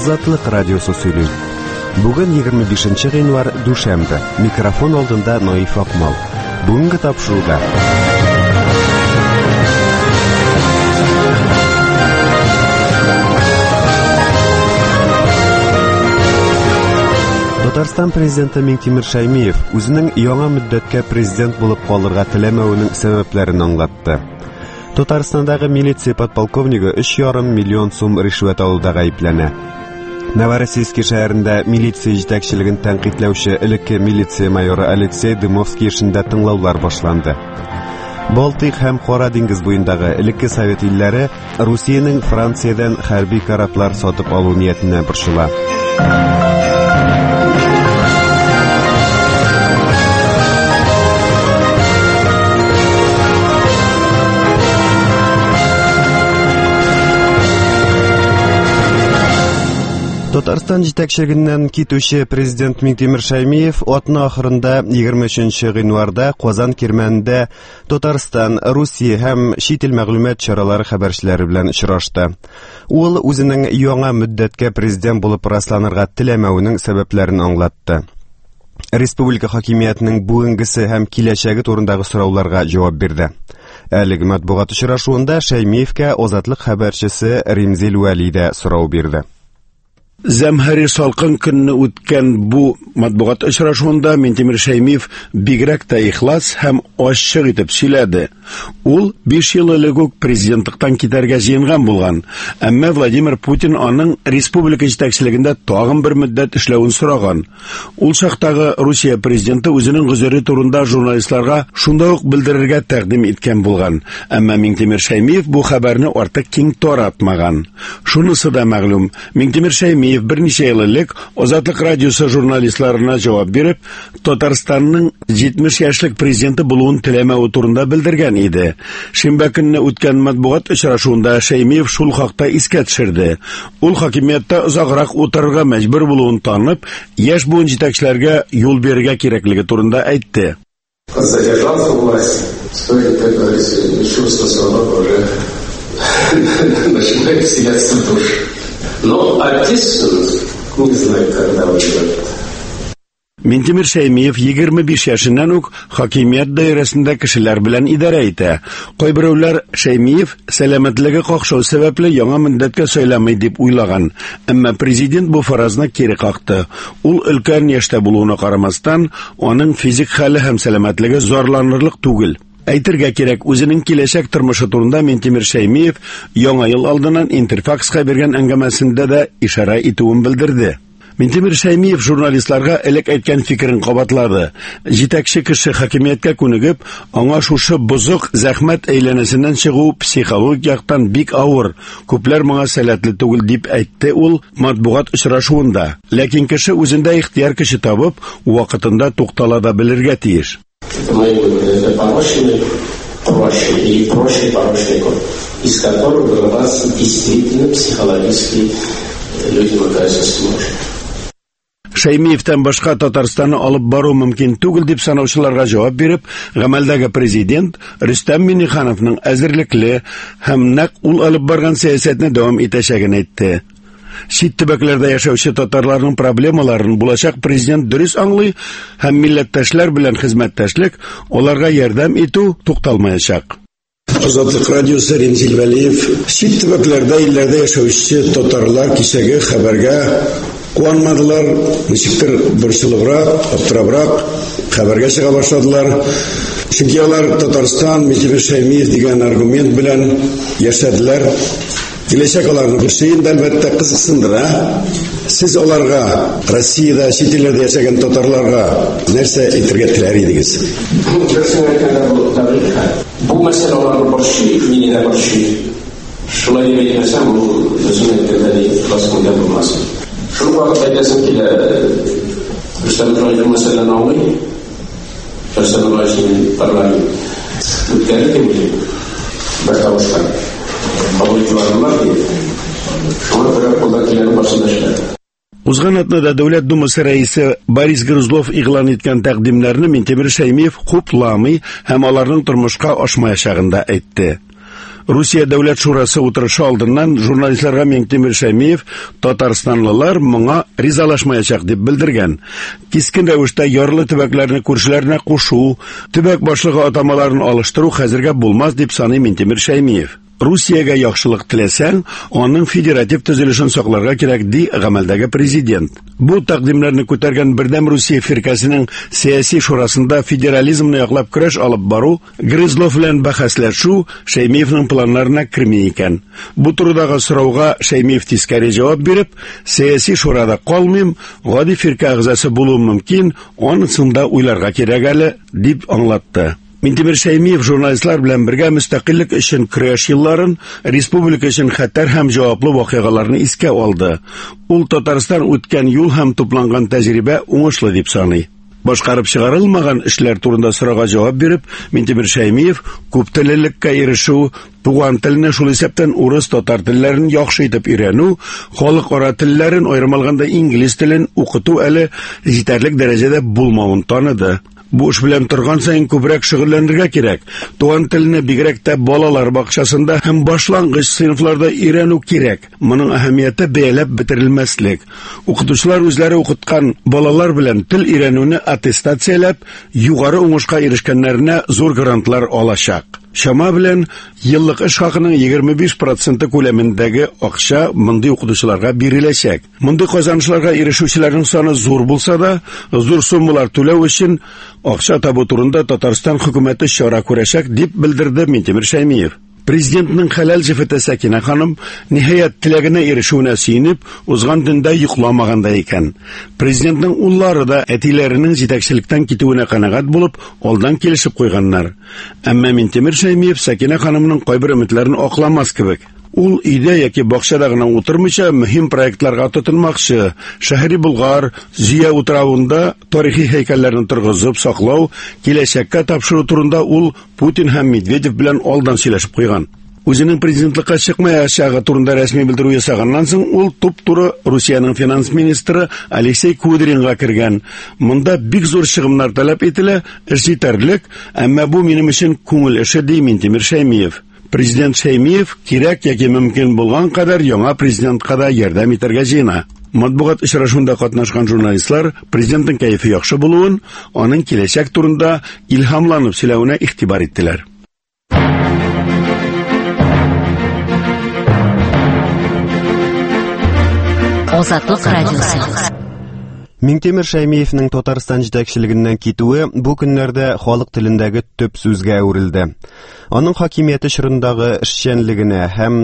Азатлык радиосы сөйлей. Бүген 25 гыйнвар дүшәмбе. Микрофон алдында Наиф Акмал. Бүгенге тапшыруда Татарстан президенты Минтимер Шәймиев үзенең яңа мөддәткә президент булып калырга теләмәвенең сәбәпләрен аңлатты. Татарстандагы милиция подполковнигы 3,5 миллион сум ришвәт алуда гаепләнә. Новороссийск шәһәрендә милиция җитәкчелеген тәнкыйтьләүче элекке милиция майоры Алексей Дымовский эшендә тыңлаулар башланды. Балтыйк һәм Кара диңгез буендагы элекке совет илләре Русиянең Франциядән хәрби кораблар сатып алу ниятенә борчыла. Татарстан җитәкчелегеннән китүче президент Минтимер Шәймиев атна ахырында 23 гыйнварда Казан кирмәнендә Татарстан, Русия һәм чит ил мәгълүмат чаралары хәбәрчеләре белән очрашты. Ул үзенең яңа мөддәткә президент булып расланырга теләмәвенең сәбәпләрен аңлатты. Республика хакимиятының бүгенгесе һәм киләчәге турындагы сорауларга җавап бирде. Әлеге матбугат очрашуында Шәймиевкә Азатлык хәбәрчесе Римзил Вәли дә сорау бирде. Зәмһәри салкын көнне үткән бу матбугат очрашуында Минтимер Шәймиев бигрәк тә ихлас һәм ачык итеп сөйләде. Ул 5 ел элек үк президентлыктан китәргә җыенган булган, әмма Владимир Путин аның республика җитәкчелегендә тагын бер мөддәт эшләвен сораган. Ул чактагы Русия президенты үзенең гозере турында журналистларга шунда ук белдерергә тәкъдим иткән булган, әмма Минтимер Шәймиев бу хәбәрне артык киң таратмаган. Шунысы да мәгълүм, Минтимер Шәймиев берничә ел элек Азатлык радиосы журналистларына җавап биреп, Татарстанның 70 яшьлек президенты булуын теләмәве турында белдергән иде. Шимбә көнне үткән матбугат очрашуында Шәймиев шул хакта искә төшерде. Ул хакимияттә озаграк утырырга мәҗбүр булуын танып, яшь буын җитәкчеләргә юл бирергә кирәклеге турында әйтте. Задержался у власти, стоит, как говорится, чувство свободы уже начинает вселяться в душу. Но ответственность не знаю, когда уйдет. Минтимер Шәймиев 25 яшеннән үк хакимият даирәсендә кешеләр белән идарә итә. Кайберәүләр Шәймиев сәламәтлеге какшау сәбәпле яңа мөддәткә сөйләмәй дип уйлаган, әмма президент бу фаразны кире какты. Ул өлкән яшьтә булуына карамастан, аның физик хәле һәм сәламәтлеге зарланырлык түгел. Әйтергә кирәк, үзенең киләчәк тормышы турында Минтимер Шәймиев яңа ел алдыннан Интерфакска биргән әңгәмәсендә дә ишара итүен белдерде. Минтимер Шәймиев журналистларга элек әйткән фикерен кабатлады. Җитәкче кеше хакимияткә күнегеп, аңа шушы бозык зәхмәт әйләнәсеннән чыгу психологик яктан бик авыр, күпләр моңа сәләтле түгел дип әйтте ул матбугат очрашуында. Ләкин кеше үзендә ихтияр кеше табып, вакытында туктала да белергә тиеш. Это порочный круг, из которого вырваться действительно психологически людям оказывается сложно. Шәймиевтән башка Татарстанны алып бару мөмкин түгел дип санаучыларга җавап биреп, гамәлдәге президент Рөстәм Миңнехановның әзерлекле һәм нәкъ ул алып барган сәясәтне дәвам итәчәген әйтте. Чит төбәкләрдә яшәүче татарларның проблемаларын булачак президент дөрес аңлый һәм милләттәшләр белән хезмәттәшлек, аларга ярдәм итү тукталмаячак. Азатлык радиосы Римзил Вәлиев чит төбәкләрдә илләрдә яшәүче татарлар кичәге хәбәргә куанмадылар, ничектер борчылыбрак, аптырабрак хәбәргә чыга башладылар. Чөнки алар Татарстан, Минтимер Шәймиев дигән аргумент белән яшәделәр. Киләчәк аларны күрсәгәндә әлбәттә кызыксындыра. Сез аларга Россиядә, чит илләрдә яшәгән татарларга нәрсә әйтергә теләр идегез? Бу мәсьәлә аларны борчый, мине дә борчый. Шулай дип әйтмәсәм, ул үзенә әйткәндә классында булмас. Шул вакытта әйтәсем килә, Рөстәм Ибраһимов мәсьәләне аңлый. Рөстәм Ибраһимов парламент үткәрде дип башка кабул итүләр дип. Шуңа күрә кулда килгән башында эшләр. Узган атнада Дәүләт Думасы рәисе Борис Грызлов игълан иткән тәкъдимнәрне Минтимер Шәймиев хупламый һәм аларның тормышка ашмаячагын да әйтте. Русия дәүләт шурасы утырышы алдыннан журналистларга Миңтимер Шәймиев Татарстанлылар моңа ризалашмаячак дип белдергән. Кискен рәвештә ярлы төбәкләрне күршеләренә кушу, төбәк башлыгы атамаларын алыштыру хәзергә булмас дип саный Миңтимер Шәймиев. Русиягә яхшылык теләсәң, аның федератив төзелешен сакларга кирәк ди гамәлдәге президент. Бу тәкъдимнәрне күтәргән Бердәм Русия фиркасының сәяси шурасында федерализмны яклап көрәш алып бару, Грызлов белән бәхәсләшү Шәймиевның планнарына керми икән. Бу турыдагы сорауга Шәймиев тискәре җавап биреп, сәяси шурада калмыйм, гади фирка әгъзасы булуым мөмкин, анысын да уйларга кирәк әле, дип аңлатты. Миңтимер Шәймиев журналистлар белән бергә мөстәкыйльлек өчен көрәш елларын, республика өчен хәтәр һәм җаваплы вакыйгаларны искә алды. Ул Татарстан үткән юл һәм тупланган тәҗрибә уңышлы дип саный. Башкарып чыгарылмаган эшләр турында сорауга җавап биреп, Миңтимер Шәймиев күптеллелеккә ирешү, туган телне шул исәптән урыс, татар телләрен яхшы итеп өйрәнү, халыкара телләрен аерым алганда инглиз телен укыту әле җитәрлек дәрәҗәдә булмавын таныды. Бу эш белән торган саен күбрәк шөгыльләнергә кирәк. Туган телне бигрәк тә балалар бакчасында һәм башлангыч сыйныфларда өйрәнү кирәк. Моның әһәмияте бәяләп бетерелмәслек. Укытучылар үзләре укыткан балалар белән тел өйрәнүне аттестацияләп, югары уңышка ирешкәннәренә зур грантлар алачак. Шама белән еллык эш хакының 25% күләмендәге акча мондый укытучыларга биреләчәк. Мондый казанышларга ирешүчеләрнең саны зур булса да, зур суммалар түләү өчен акча табу турында Татарстан хөкүмәте чара күрәчәк дип белдерде Миңтимер Шәймиев. Президентның хәләл җифете Сәкинә ханым ниһаять теләгенә ирешүенә сөенеп, узган төндә йокламаганда икән. Президентның уллары да әтиләренең җитәкчелектән китүенә канәгать булып, алдан килешеп куйганнар. Әмма Миңтимер Шәймиев Сәкинә ханымның кайбер өметләрен акламас кебек. Ул өйдә яки бакчада гына утырмыйча мөһим проектларга тотынмакчы. Шәһри Булгар, Зия утравында тарихи һәйкәлләрне торгызып саклау, киләчәккә тапшыру турында ул Путин һәм Медведев белән алдан сөйләшеп куйган. Үзенең президентлыкка чыкмаячагы турында рәсми белдерү ясаганнан соң ул туп-туры Русияның финанс министры Алексей Кудринга кергән. Монда бик зур чыгымнар таләп ителә, эш җитәрлек, әмма бу минем өчен күңел эше ди Миңтимер Шәймиев. Президент Шәймиев кирәк яки мөмкин булган кадәр яңа президентка да ярдәм итәргә җыена. Матбугат очрашуында катнашкан журналистлар президентның кәефе яхшы булуын, аның киләчәк турында илһамланып сөйләвенә игътибар иттеләр. Азатлык радиосы. Миңтимер Шәймиевның Татарстан җитәкчелегеннән китүе бу көннәрдә халык телендәге төп сүзгә әверелде. Аның хакимияте чорындагы эшчәнлегенә һәм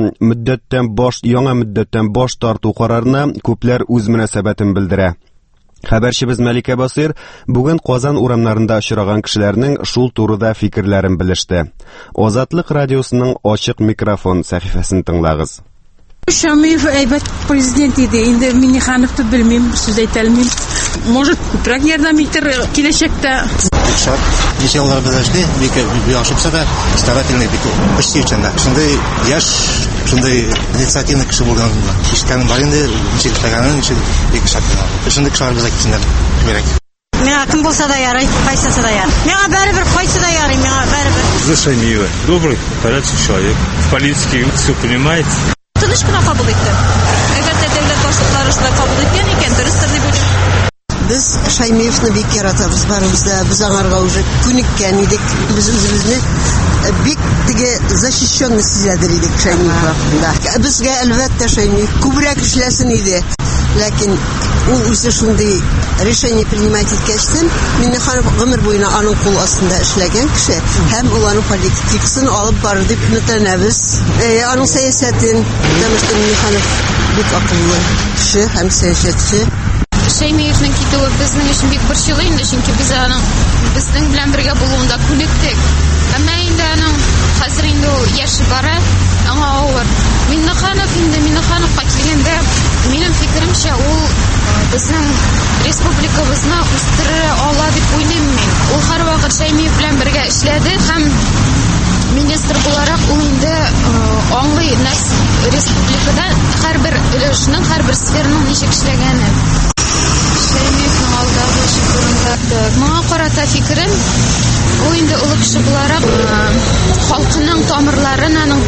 яңа мөддәттән баш тарту карарына күпләр үз мөнәсәбәтен белдерә. Хәбәрчебез Мәликә Басир бүген Казан урамнарында очраган кешеләрнең шул турыда фикерләрен белеште. Азатлык радиосының ачык микрофон сәхифәсен тыңлагыз. Шәймиев әйбәт президент иде. Инде Миннихановты белмим, сүз әйтә алмыйм. Может, күбрәк ярдәм итер киләчәктә. Шат, ничәләр беләште, бик яхшыса да, старательный бик почти учанда. Шундай яш, шундай инициативный кеше булган. Ишкән бар инде, ничек тәгәнен, ничек бик шат. Шундай кешеләр безгә китсеннәр. Кирәк. Миңа кем булса да ярый, кайсысы да ярый. Миңа бәрібір кайсы да ярый, миңа бәрібір. За Шәймиева. Добрый, порядочный человек. В политике все понимает. Тыныч кына кабул итте. Әгәр дә дәүләт башлыклары шулай кабул иткән икән, дөрестер дип уйлыйм. Без Шәймиевны бик яратабыз, барыбыз да без аңарга уже күнеккән идек. Без үзебезне бик теге защищенный сизәдер идек Шәймиев вакытында. Безгә әлбәттә Шәймиев күбрәк эшләсен иде. Ләкин ул үзе шундый решение принимать иткәчтен, Минниханов гомер буена аның кул астында эшләгән кеше һәм ул аның политикасын алып барды дип үмитләнәбез. Аның сәясәтен, Минниханов бик акыллы кеше һәм сәясәтче. Шәймиевның китүе безнең өчен бик борчылы инде, чөнки без аның безнең белән бергә булуында күнектек. Әмма инде аның хәзер инде яше бара, аңа авыр. Миннихановка килгәндә, минем фикеремчә, ул безнең республикабызны үстерә ала дип уйлыйм мин. Ул һәрвакыт Шәймиев белән бергә эшләде һәм министр буларак ул инде аңлый республикада һәрбер өлешнең, һәрбер сфераның ничек эшләгәнен. Шәймиевның алдагы эше турында моңа карата фикерем, ул инде олы кеше буларак халкының тамырларын, аның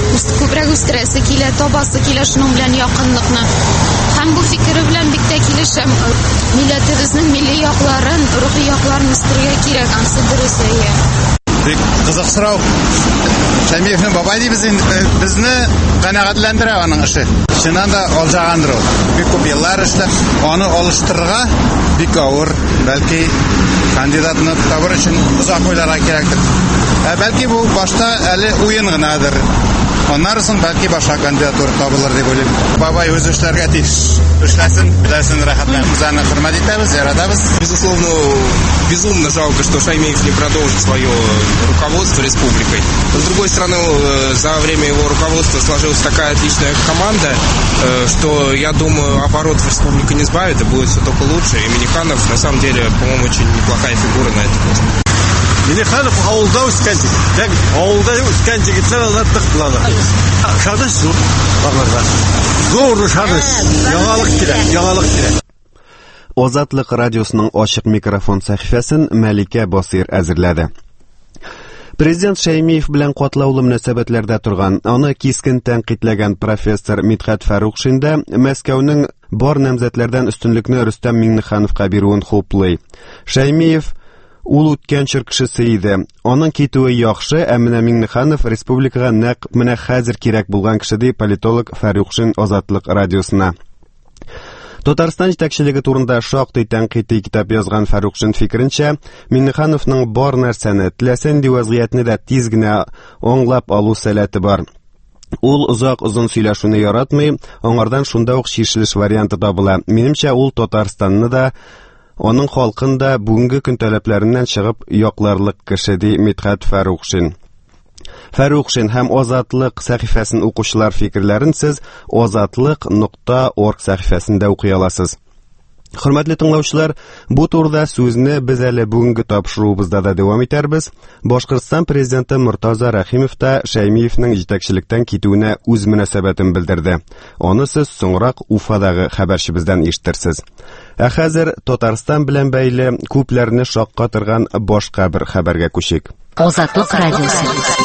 күбрәк үстерәсе килә, табасы килә шуның белән якынлыкны. Һәм бу фикере белән бик тә килешәм. Милләтебезнең милли якларын, рухи якларын үстерергә кирәк, ансы дөрес әйе. Бик кызык сорау. Шәймиевнең бабай дибез инде, безне канәгатьләндерә аның эше. Чыннан да алҗагандыр ул. Бик күп еллар эшләп, аны алыштырырга бик авыр, бәлки кандидатны табыр өчен озак уйларга кирәктер. Бәлки бу башта әле уен гынадыр. Аннан соң бәлки башка кандидатура табылыр дип уйлыйм. Бабай үз эшләргә тиеш. Эшләсен, беләсен рәхәтләнеп. Без аны хөрмәт итәбез, яратабыз. Безусловно, безумно жалко, что Шаймиев не продолжит свое руководство республикой. С другой стороны, за время его руководства сложилась такая отличная команда, что, я думаю, оборотов республика не сбавит, и будет все только лучше. И Миниханов, на самом деле, по-моему, очень неплохая фигура на этом посте. Миниханов ауылда өскен жігіт. Ауылда өскен жігіттер алаттық бұланы. Шадыс жоқ. Зор шадыс. Яңалық керек. Озатлык радиосының ачык микрофон сәхифәсен Мәликә Басир әзерләде. Президент Шәймиев белән катлаулы мөнәсәбәтләрдә торган, аны кискен тәнкыйтьләгән профессор Мидхәт Фәрухшин да Мәскәүнең бар намзәтләрдән өстенлекне Рөстәм Миңнехановка бирүен хуплый. Шәймиев ул үткән чор кешесе иде. Аның китүе яхшы, ә менә Миңнеханов республикага нәкъ менә хәзер кирәк булган кеше ди политолог Фәрухшин Озатлык радиосына. Татарстан җитәкчелеге турында шактый тәнкыйть китап язган Фәрухшин фикеренчә, Миңнехановның бар нәрсәне, теләсән ди вазгыятны да тиз генә аңлап алу сәләте бар. Ул озын сөйләшүне яратмый, аңардан шунда ук чишелеш варианты табыла. Минемчә, ул Татарстанны да, аның халкын да бүгенге көн таләпләреннән чыгып якларлык кеше ди Мидхәт Фәрухшин. Фәрухшин һәм Озатлык сәхифәсен укучылар фикерләрен сез озатлык.org сәхифәсендә укый аласыз. Хөрмәтле тыңлаучылар, бу турыда сүзне без әле бүгенге тапшыруыбызда да дәвам итәрбез. Башкортстан президенты Муртаза Рәхимов та Шәймиевнең җитәкчелектән китүенә үз мөнәсәбәтен белдерде. Аны сез соңрак Уфадагы хәбәрчебездән ишетерсез. Ә хәзер Татарстан белән бәйле күпләрне шаккатырган башка бер хәбәргә күчик. Озатлык радиосы.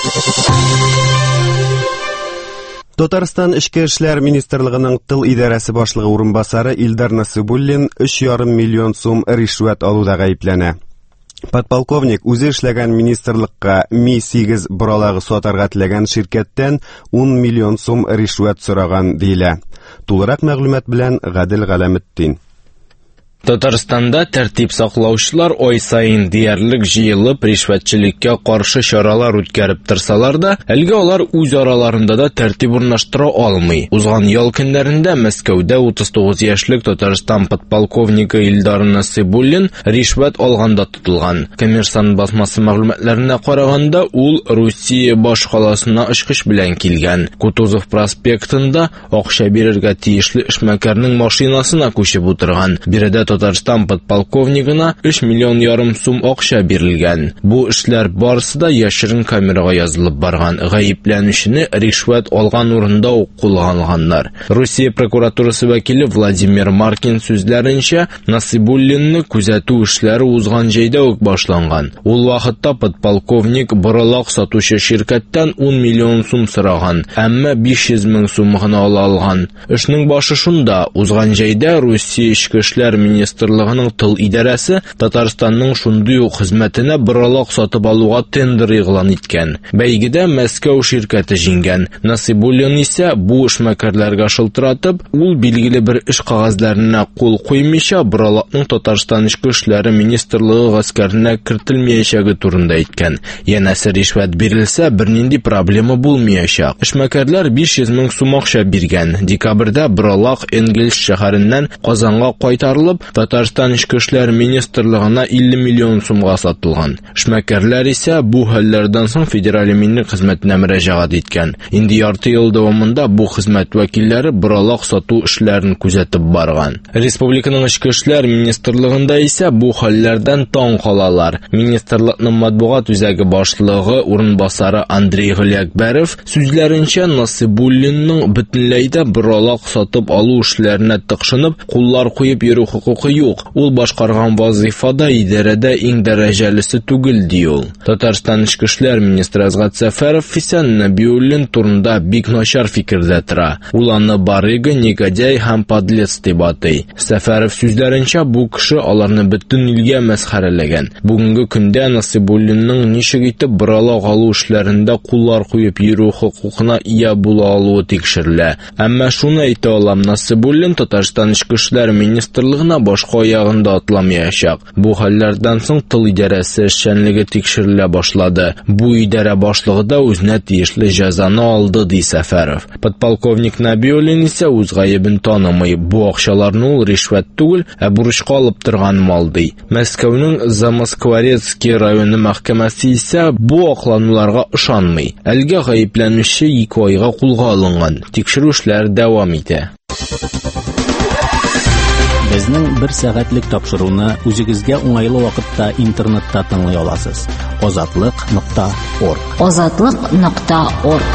Татарстан Эчке эшләр министрлыгының тыл идарәсе башлыгы урынбасары Илдар Насыбуллин 3,5 миллион сум ришвәт алуда гаепләнә. Подполковник үзе эшләгән министрлыкка Ми-8 боралагы сатарга теләгән ширкәттән 10 миллион сум ришвәт сораган диелә. Тулырак мәгълүмат белән Гадел Галәметтин. Татарстанда тәртип саклаучылар ай сайын диярлек җыелып ришвәтчелеккә каршы чаралар үткәреп торсалар да, әлегә алар үз араларында да тәртип урнаштыра алмый. Узган ял көннәрендә Мәскәүдә 39 яшьлек Татарстан подполковнигы Илдар Насыбуллин ришвәт алганда тотылган. Коммерсант басмасы мәгълүматларына караганда, ул Русия баш каласына очкыч белән килгән. Кутузов проспектында акча бирергә тиешле эшмәкәрнең машинасына күчеп утырган. Биредә Татарстан подполковнигына 3,5 миллион сум акча бирелгән. Бу эшләр барысы да яшерен камерага язылып барган. Гаепләнүчене ришвәт алган урында ук кулланганнар. Русия прокуратурасы вәкиле Владимир Маркин сүзләренчә, Насыбуллинны күзәтү эшләре узган җайда ук башланган. Ул вакытта подполковник боралак сатучы ширкәттән 10 миллион сум сораган, әмма 500 мең сум гына ала алган. Эшнең башы шунда, узган җайда Русия Эчке эшләр министрлыгының тыл идарәсе Татарстанның шундый ук хезмәтенә боралак сатып алуга тендер игълан иткән. Бәйгедә Мәскәү ширкәте җиңгән. Насыбуллин исә бу эшмәкәрләргә шылтыратып, ул билгеле бер эш кагазьләренә кул куймыйча боралакның Татарстан Эчке эшләре министрлыгы гаскәренә кертелмәячәге турында әйткән. Янәсе ришвәт бирелсә, бернинди проблема булмаячак. Эшмәкәрләр 500 мең сум акча биргән. Декабрьдә боралак Энгельс шәһәреннән Казанга кайтарылып, Татарстан Эчке эшләр министрлыгына 50 миллион сумга сатылган. Эшмәкәрләр исә бу хәлләрдән соң федераль минлек хезмәтенә мөрәҗәгать иткән. Инде ярты ел дәвамында бу хезмәт вәкилләре боралак сату эшләрен күзәтеп барган. Республиканың Эчке эшләр министрлыгында исә бу хәлләрдән таң калалар. Министрлыкның матбугат үзәге башлыгы урынбасары Андрей Галиәкбәров сүзләренчә, Насыбуллинның бөтенләй дә боралак сатып алу эшләренә тыкшынып, куллар куеп йөрү хокукы хокукы юк. Ул башкарган вазифада идарәдә иң дәрәҗәлесе түгел, ди ул. Татарстан Ичке эшләр министры Азгат Сәфәров Фисан Нәбиуллин турында бик начар фикердә тора. Ул аны барыгы, негодяй һәм подлец дип атый. Сәфәров сүзләренчә, бу кеше аларны бөтен илгә мәсхәрәләгән. Бүгенге көндә Насыйбуллинның ничек итеп брала алу эшләрендә куллар куеп йөрү хокукына ия була алуы тикшерелә. Әмма шуны әйтә алам, Насыйбуллин Татарстан Ичке эшләр министрлыгына башка ягында атламаячак. Бу хәлләрдән соң тыл идарәсе эшчәнлеге тикшерелә башлады. Бу идарә башлыгы да үзенә тиешле җәзаны алды, ди Сәфәров. Подполковник Нәбиуллин исә үз гаебен танымый. Бу акчаларны ул ришвәт түгел, ә бурычка алып торган мал, ди. Мәскәүнең Замоскворецкий районы мәхкәмәсе исә бу аклануларга ышанмый. Әлегә гаепләнүче 2 айга кулга алынган. Тикшерү эшләре дәвам итә. Безнең 1 сәгатьлек тапшыруны үзегезгә уңайлы вакытта интернетта тыңлый аласыз. Озатлык.орг. Озатлык.орг.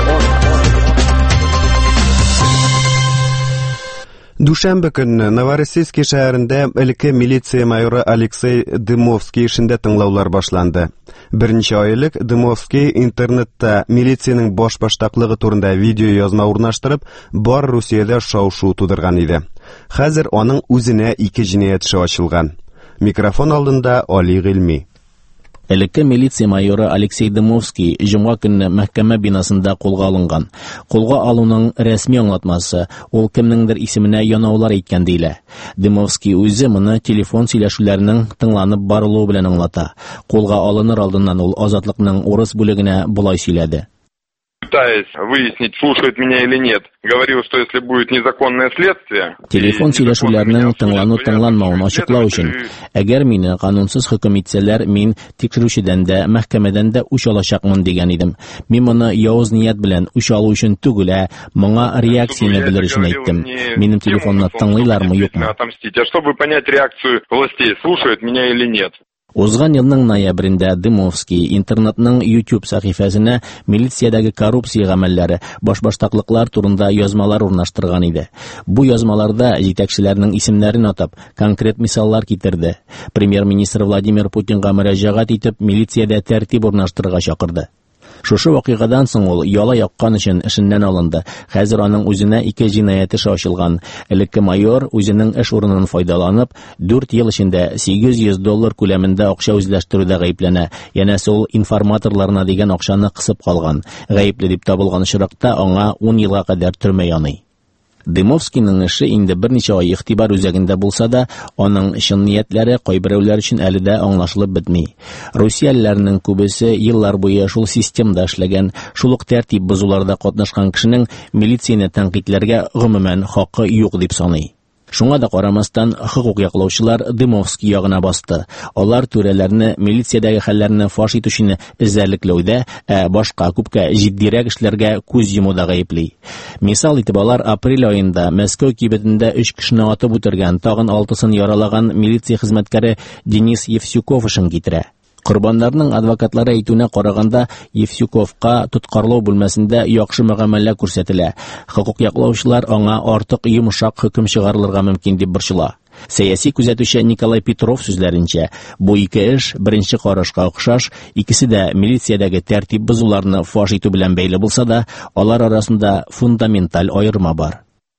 Дүшәмбе көнне Новороссийск шәһәрендә элекке милиция майоры Алексей Дымовский эшендә тыңлаулар башланды. Берничә ай элек Дымовский интернетта милициянең башбаштаклыгы турында видео язма урнаштырып, бар Русиядә шау-шу тудырган иде. Хәзер аның үзенә 2 җинаять эше ачылган. Микрофон алдында Али Гыйльми. Элекке милиция майоры Алексей Дымовский җомга көнне мәхкәмә бинасында кулга алынган. Кулга алуның рәсми аңлатмасы, ул кемнеңдер исеменә янаулар әйткән диелә. Дымовский үзе моны телефон сөйләшүләренең тыңланып барылуы белән аңлата. Кулга алыныр алдыннан ул Азатлыкның урыс бүлегенә булай сөйләде. Пытаясь выяснить, слушают меня или нет, говорил, что если будет незаконное следствие... Телефон сөйләшүләренең тыңлану-тыңланмавын ачыклау өчен, әгәр мине канунсыз хөкем итсәләр, мин тикшерүчедән дә, мәхкәмәдән дә үч алачакмын дигән идем. Мин моны явыз ният белән үч алу өчен түгел, моңа реакцияны белер өчен әйттем. Минем телефонны тыңлыйлармы, юкмы? Отомстить. А чтобы понять реакцию властей, слушают меня или нет. Узган елның ноябрендә Дымовский интернетның YouTube сәхифәсенә милициядәге коррупция гамәлләре, башбаштаклыклар турында язмалар урнаштырган иде. Бу язмаларда җитәкчеләрнең исемнәрен атап, конкрет мисаллар китерде. Премьер-министр Владимир Путинга мөрәҗәгать итеп, милициядә тәртип урнаштырырга чакырды. Шушы вакыйгадан соң ул яла яккан өчен эшеннән алынды. Хәзер аның үзенә 2 җинаять эше ачылган. Элекке майор үзенең эш урынын файдаланып, 4 ел эчендә $800 күләмендә акча үзләштерүдә гаепләнә. Янәсе ул информаторларына дигән акчаны кысып калган. Гаепле дип табылган очракта аңа 10 елга кадәр төрмә яный. Дымовскийның эше инде берничә ай игътибар үзәгендә булса да, аның чын ниятләре кайберәүләр өчен әле дә аңлашылып бетми. Русиялеләрнең күбесе еллар буе шул системада эшләгән, шул ук тәртип бозуларда катнашкан кешенең милицияне тәнкыйтьләргә гомумән хакы юк дип саный. Шуңа да карамастан, хокук яклаучылар Дымовский ягына басты. Алар түрәләрне милициядәге хәлләрне фаш итүчене эзәрлекләүдә, башка күпкә җитдирәк эшләргә күз йомуда гаепли. Мисал итеп, алар апрель аенда Мәскәү кибетендә 3 кешене атып үтергән, тагын 6-сын яралаган милиция хезмәткәре Денис Евсюков эшен китерә. Корбаннарның адвокатлары әйтүенә караганда, Евсюковка тоткарлау бүлмәсендә яхшы мөгамәлә күрсәтелә. Хокук яклаучылар аңа артык йомшак хөкем чыгарылырга мөмкин дип борчыла. Сәяси күзәтүче Николай Петров сүзләренчә, бу 2 эш беренче карашка охшаш, икесе дә милициядәге тәртип бозуларны фаш итү белән бәйле булса да, алар арасында фундаменталь аерма бар.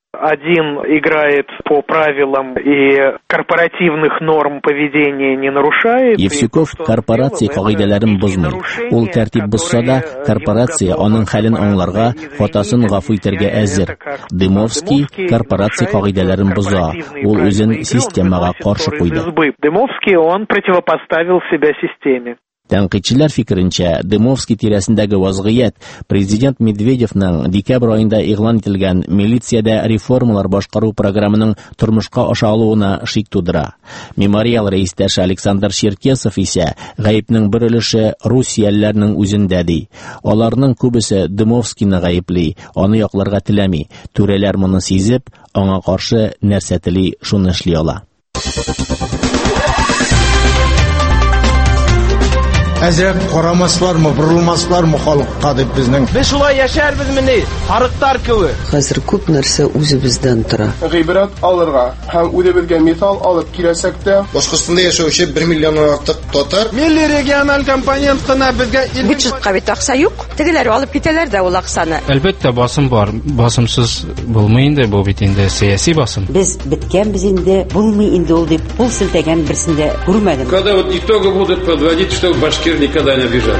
Один играет по правилам и корпоративных норм поведения не нарушает. Евсюков корпорация кагыйдәләрен бозмый. Ул тәртип бозса да, корпорация аның хәлен аңларга, хатасын гафу итәргә әзер. Дымовский корпорация кагыйдәләрен боза. Ул үзен системага каршы куйды. Дымовский он противопоставил себя системе. Тәнкыйтьчеләр фикеренчә, Дымовский тирәсендәге вазгыять президент Медведевның декабрь аенда игълан ителгән милициядә реформалар башкару программаның тормышка ашалуына шик тудыра. Мемориал рәистәше Александр Черкесов исә гаепнең бер өлеше русиялеләрнең үзендә ди. Аларның күбесе Дымовскийны гаепли, аны якларга теләми. Түрәләр моны сизеп, аңа каршы нәрсә тели, шуны эшли ала. Әзрәк карамаслармы, бурылмаслармы халыкка дип безнең. Без шулай яшәрбезмени? Арыктар кебек. Хәзер күп нәрсә үзебездән тора. Гыйбрәт алырга һәм үзебезгә мисал алып киләсәк тә, Башкортстанда яшәүче 1 миллионнан артык татар. Милли региональ компонент кына безгә Бюджетка бит акча юк. Тегеләр алып китәләр дә ул акчаны. Әлбәттә басым бар. Басымсыз булмый инде бу бит инде сәяси басым. Без биткәнбез инде, булмый инде ул дип кул селтәгән берсендә күрмәдем. когда вот итоги будут подводить, что башкир никогда не обижали.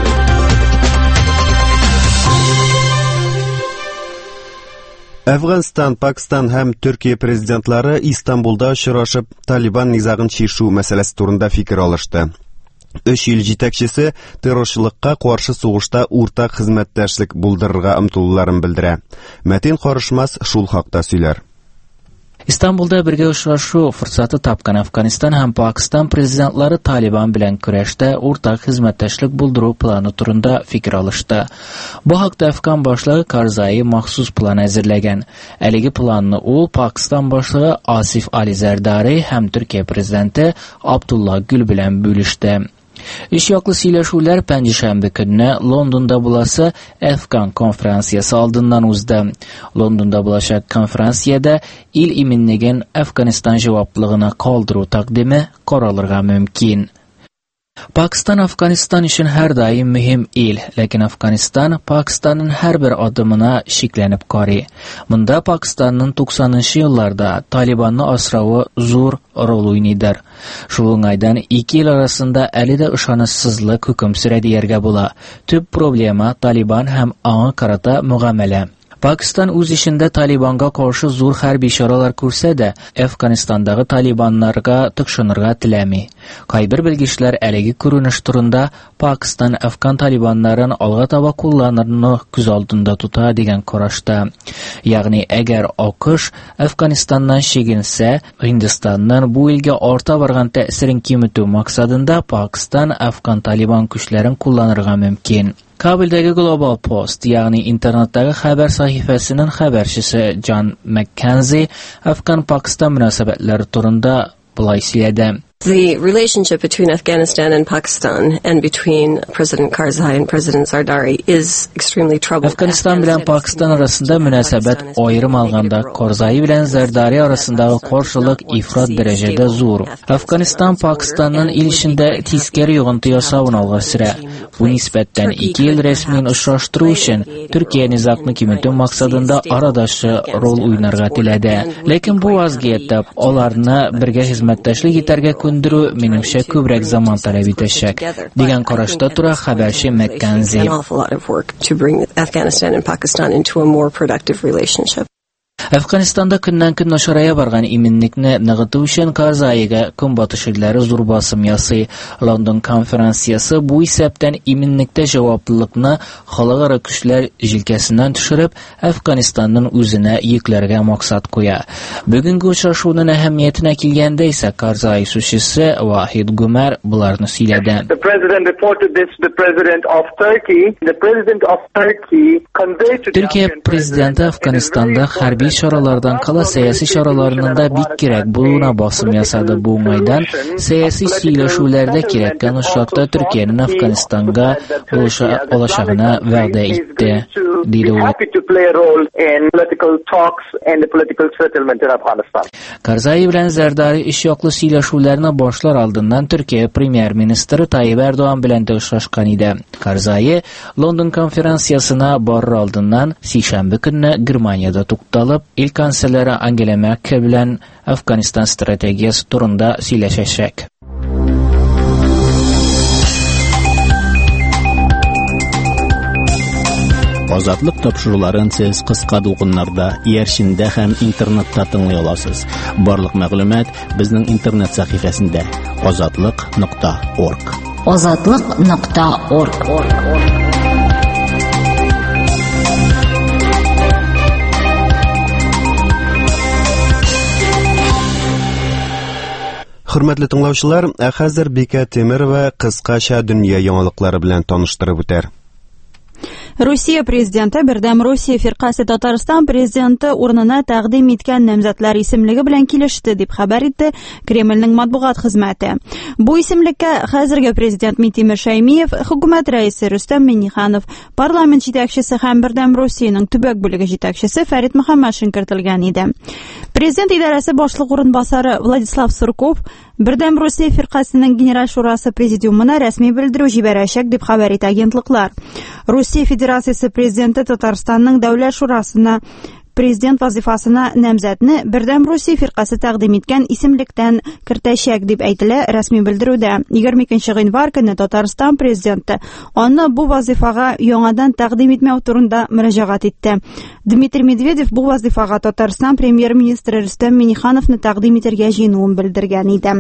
Әфганстан, Пакистан һәм Төркия президентлары Истанбулда очрашып, Талибан низагын чишү мәсьәләсе турында фикер алышты. 3 ил җитәкчесе террорчылыкка каршы сугышта уртак хезмәттәшлек булдырырга омтылуларын белдерә. Мәтин Карышмас шул хакта сөйләр. Истанбулда бергә очрашу форсаты тапкан Әфганстан һәм Пакистан президентлары Талибан белән көрәштә уртак хезмәттәшлек булдыру планы турында фикер алышты. Бу хакта Әфган башлыгы Карзаи махсус план әзерләгән. Әлеге планны ул Пакистан башлыгы Асиф Али Зардари һәм Төркия президенты Абдулла Гүл белән бүлеште. Үч яклы сөйләшүләр пәнҗешәмбе көнне Лондонда буласы Әфган конференциясе алдыннан узды. Лондонда булачак конференциядә ил иминлеген Әфганстан җаваплылыгына калдыру тәкъдиме каралырга мөмкин. Пакистан Әфганстан өчен һәр даим мөһим ил, ләкин Әфганстан Пакистанның һәрбер адымына шикләнеп карый. Монда Пакистанның 90нчы елларда Талибанны асрауы зур роль уйныйдыр. Шул уңайдан ике ил арасында әле дә ышанычсызлык хөкем сүрә дияргә була. Төп проблема Талибан һәм аңа карата мөгамәлә. Пакистан үз ишендә Талибанга каршы зур хәрби чаралар күрсә дә, Әфганстандагы талибаннарга тыкшынырга теләми. Кайбер белгечләр әлеге күренеш турында Пакистан Әфган талибаннарын алга таба кулланырны күз алдында тута дигән карашта. Ягъни әгәр АКШ Әфганстаннан чигенсә, Һиндстанның бу илгә арта барган тәэсирен киметү максатында Пакистан Әфган талибан көчләрен кулланырга мөмкин. Кабулдагы Global Post, ягъни интернеттагы хәбәр сахифәсенең хәбәрчесе Джон Маккензи Әфган-Пакистан мөнәсәбәтләре турында булай сөйләде. The relationship between Afghanistan and Pakistan and between President Karzai and President Zardari is extremely troubled. Әфганстан белән Пакистан арасында мөнәсәбәт аерым алганда Карзаи белән Зардари арасындагы каршылык ифрат дәрәҗәдә зур. Әфганстан Пакистанның ил эчендә тискәре йогынты ясавын алга сөрә. Бу нисбәттән ике ил рәсмин очраштыру өчен Төркия низакны киметү максатында арадашы роль уйнарга теләде. Ләкин бу вазгыятьтә аларны бергә хезмәттәшлек итәргә күндерү минемчә күбрәк заман таләп итәчәк. Дигән карашта тора хәбәрче Маккензи. Әфганстанда көннән-көн начарая барган иминлекне ныгыту өчен Карзаига көнбатыш илләре зур басым ясый. Лондон конференциясе бу исәптән иминлектә җаваплылыкны халыкара көчләр җилкәсеннән төшереп, Әфганстанның үзенә йөкләргә максат куя. Бүгенге очрашуның әһәмиятенә килгәндә исә Карзаи сүзчесе Вахид Гумар буларны сөйләде. Төркия президенты Әфганстанда хәрби чаралардан кала сәяси чараларның да бик кирәк булуына басым ясады. Бу уңайдан сәяси сөйләшүләрдә кирәккән очракта Төркиянең Әфганстанга булышачагына вәгъдә итте, диде ул. Карзаи белән Зардари өч яклы сөйләшүләрне башлар алдыннан Төркия премьер-министры Таyyip Erdoğan белән дә очрашкан иде. Карзаи Лондон конференциясына барыр алдыннан сишәмбе көнне Германиядә тукталып, ил канцлеры Ангела Меркель белән Әфганстан стратегиясе турында сөйләшәчәк. Азатлык тапшыруларын сез кыска дулкыннарда, иярчиндә һәм интернетта тыңлый аласыз. Барлык мәгълүмат безнең интернет сәхифәсендә azatliq.org. azatliq.org. Хөрмәтле тыңлаучылар, хәзер Бикә Темирова кыскача дөнья яңалыклары белән таныштырып үтәр. Россия президенты Бердәм Россия фиркасы Татарстан президенты урынына тәкъдим иткән намзәтләр исемлеге белән килеште дип хәбәр итте Кремльнең матбугат хезмәте. Бу исемлеккә хәзерге президент Минтимер Шәймиев, хөкүмәт рәисе Рөстәм Миңнеханов, парламент җитәкчесе һәм Бердәм Россиянең төбәк бүлеге җитәкчесе Фәрит Мөхәммәтшин кертелгән иде. Президент идарәсе башлык урынбасары Владислав Сурков Бердәм Россия фиркасының генераль шурасы президиумына рәсми белдерү җибәрәчәк дип хәбәр итә агентлыклар. Россия Федерациясе президенты Татарстанның дәүләт шурасына президент вазифасына намзәтне Бердәм Россия фиркасы тәкъдим иткән исемлектән кертәчәк дип әйтелә рәсми белдерүдә. 22 гыйнвар көнне Татарстан президенты аны бу вазифага яңадан тәкъдим итмәү турында мөрәҗәгать итте. Дмитрий Медведев бу вазифага Татарстан премьер-министры Рөстәм Миңнехановны тәкъдим итәргә җыенуын белдергән иде.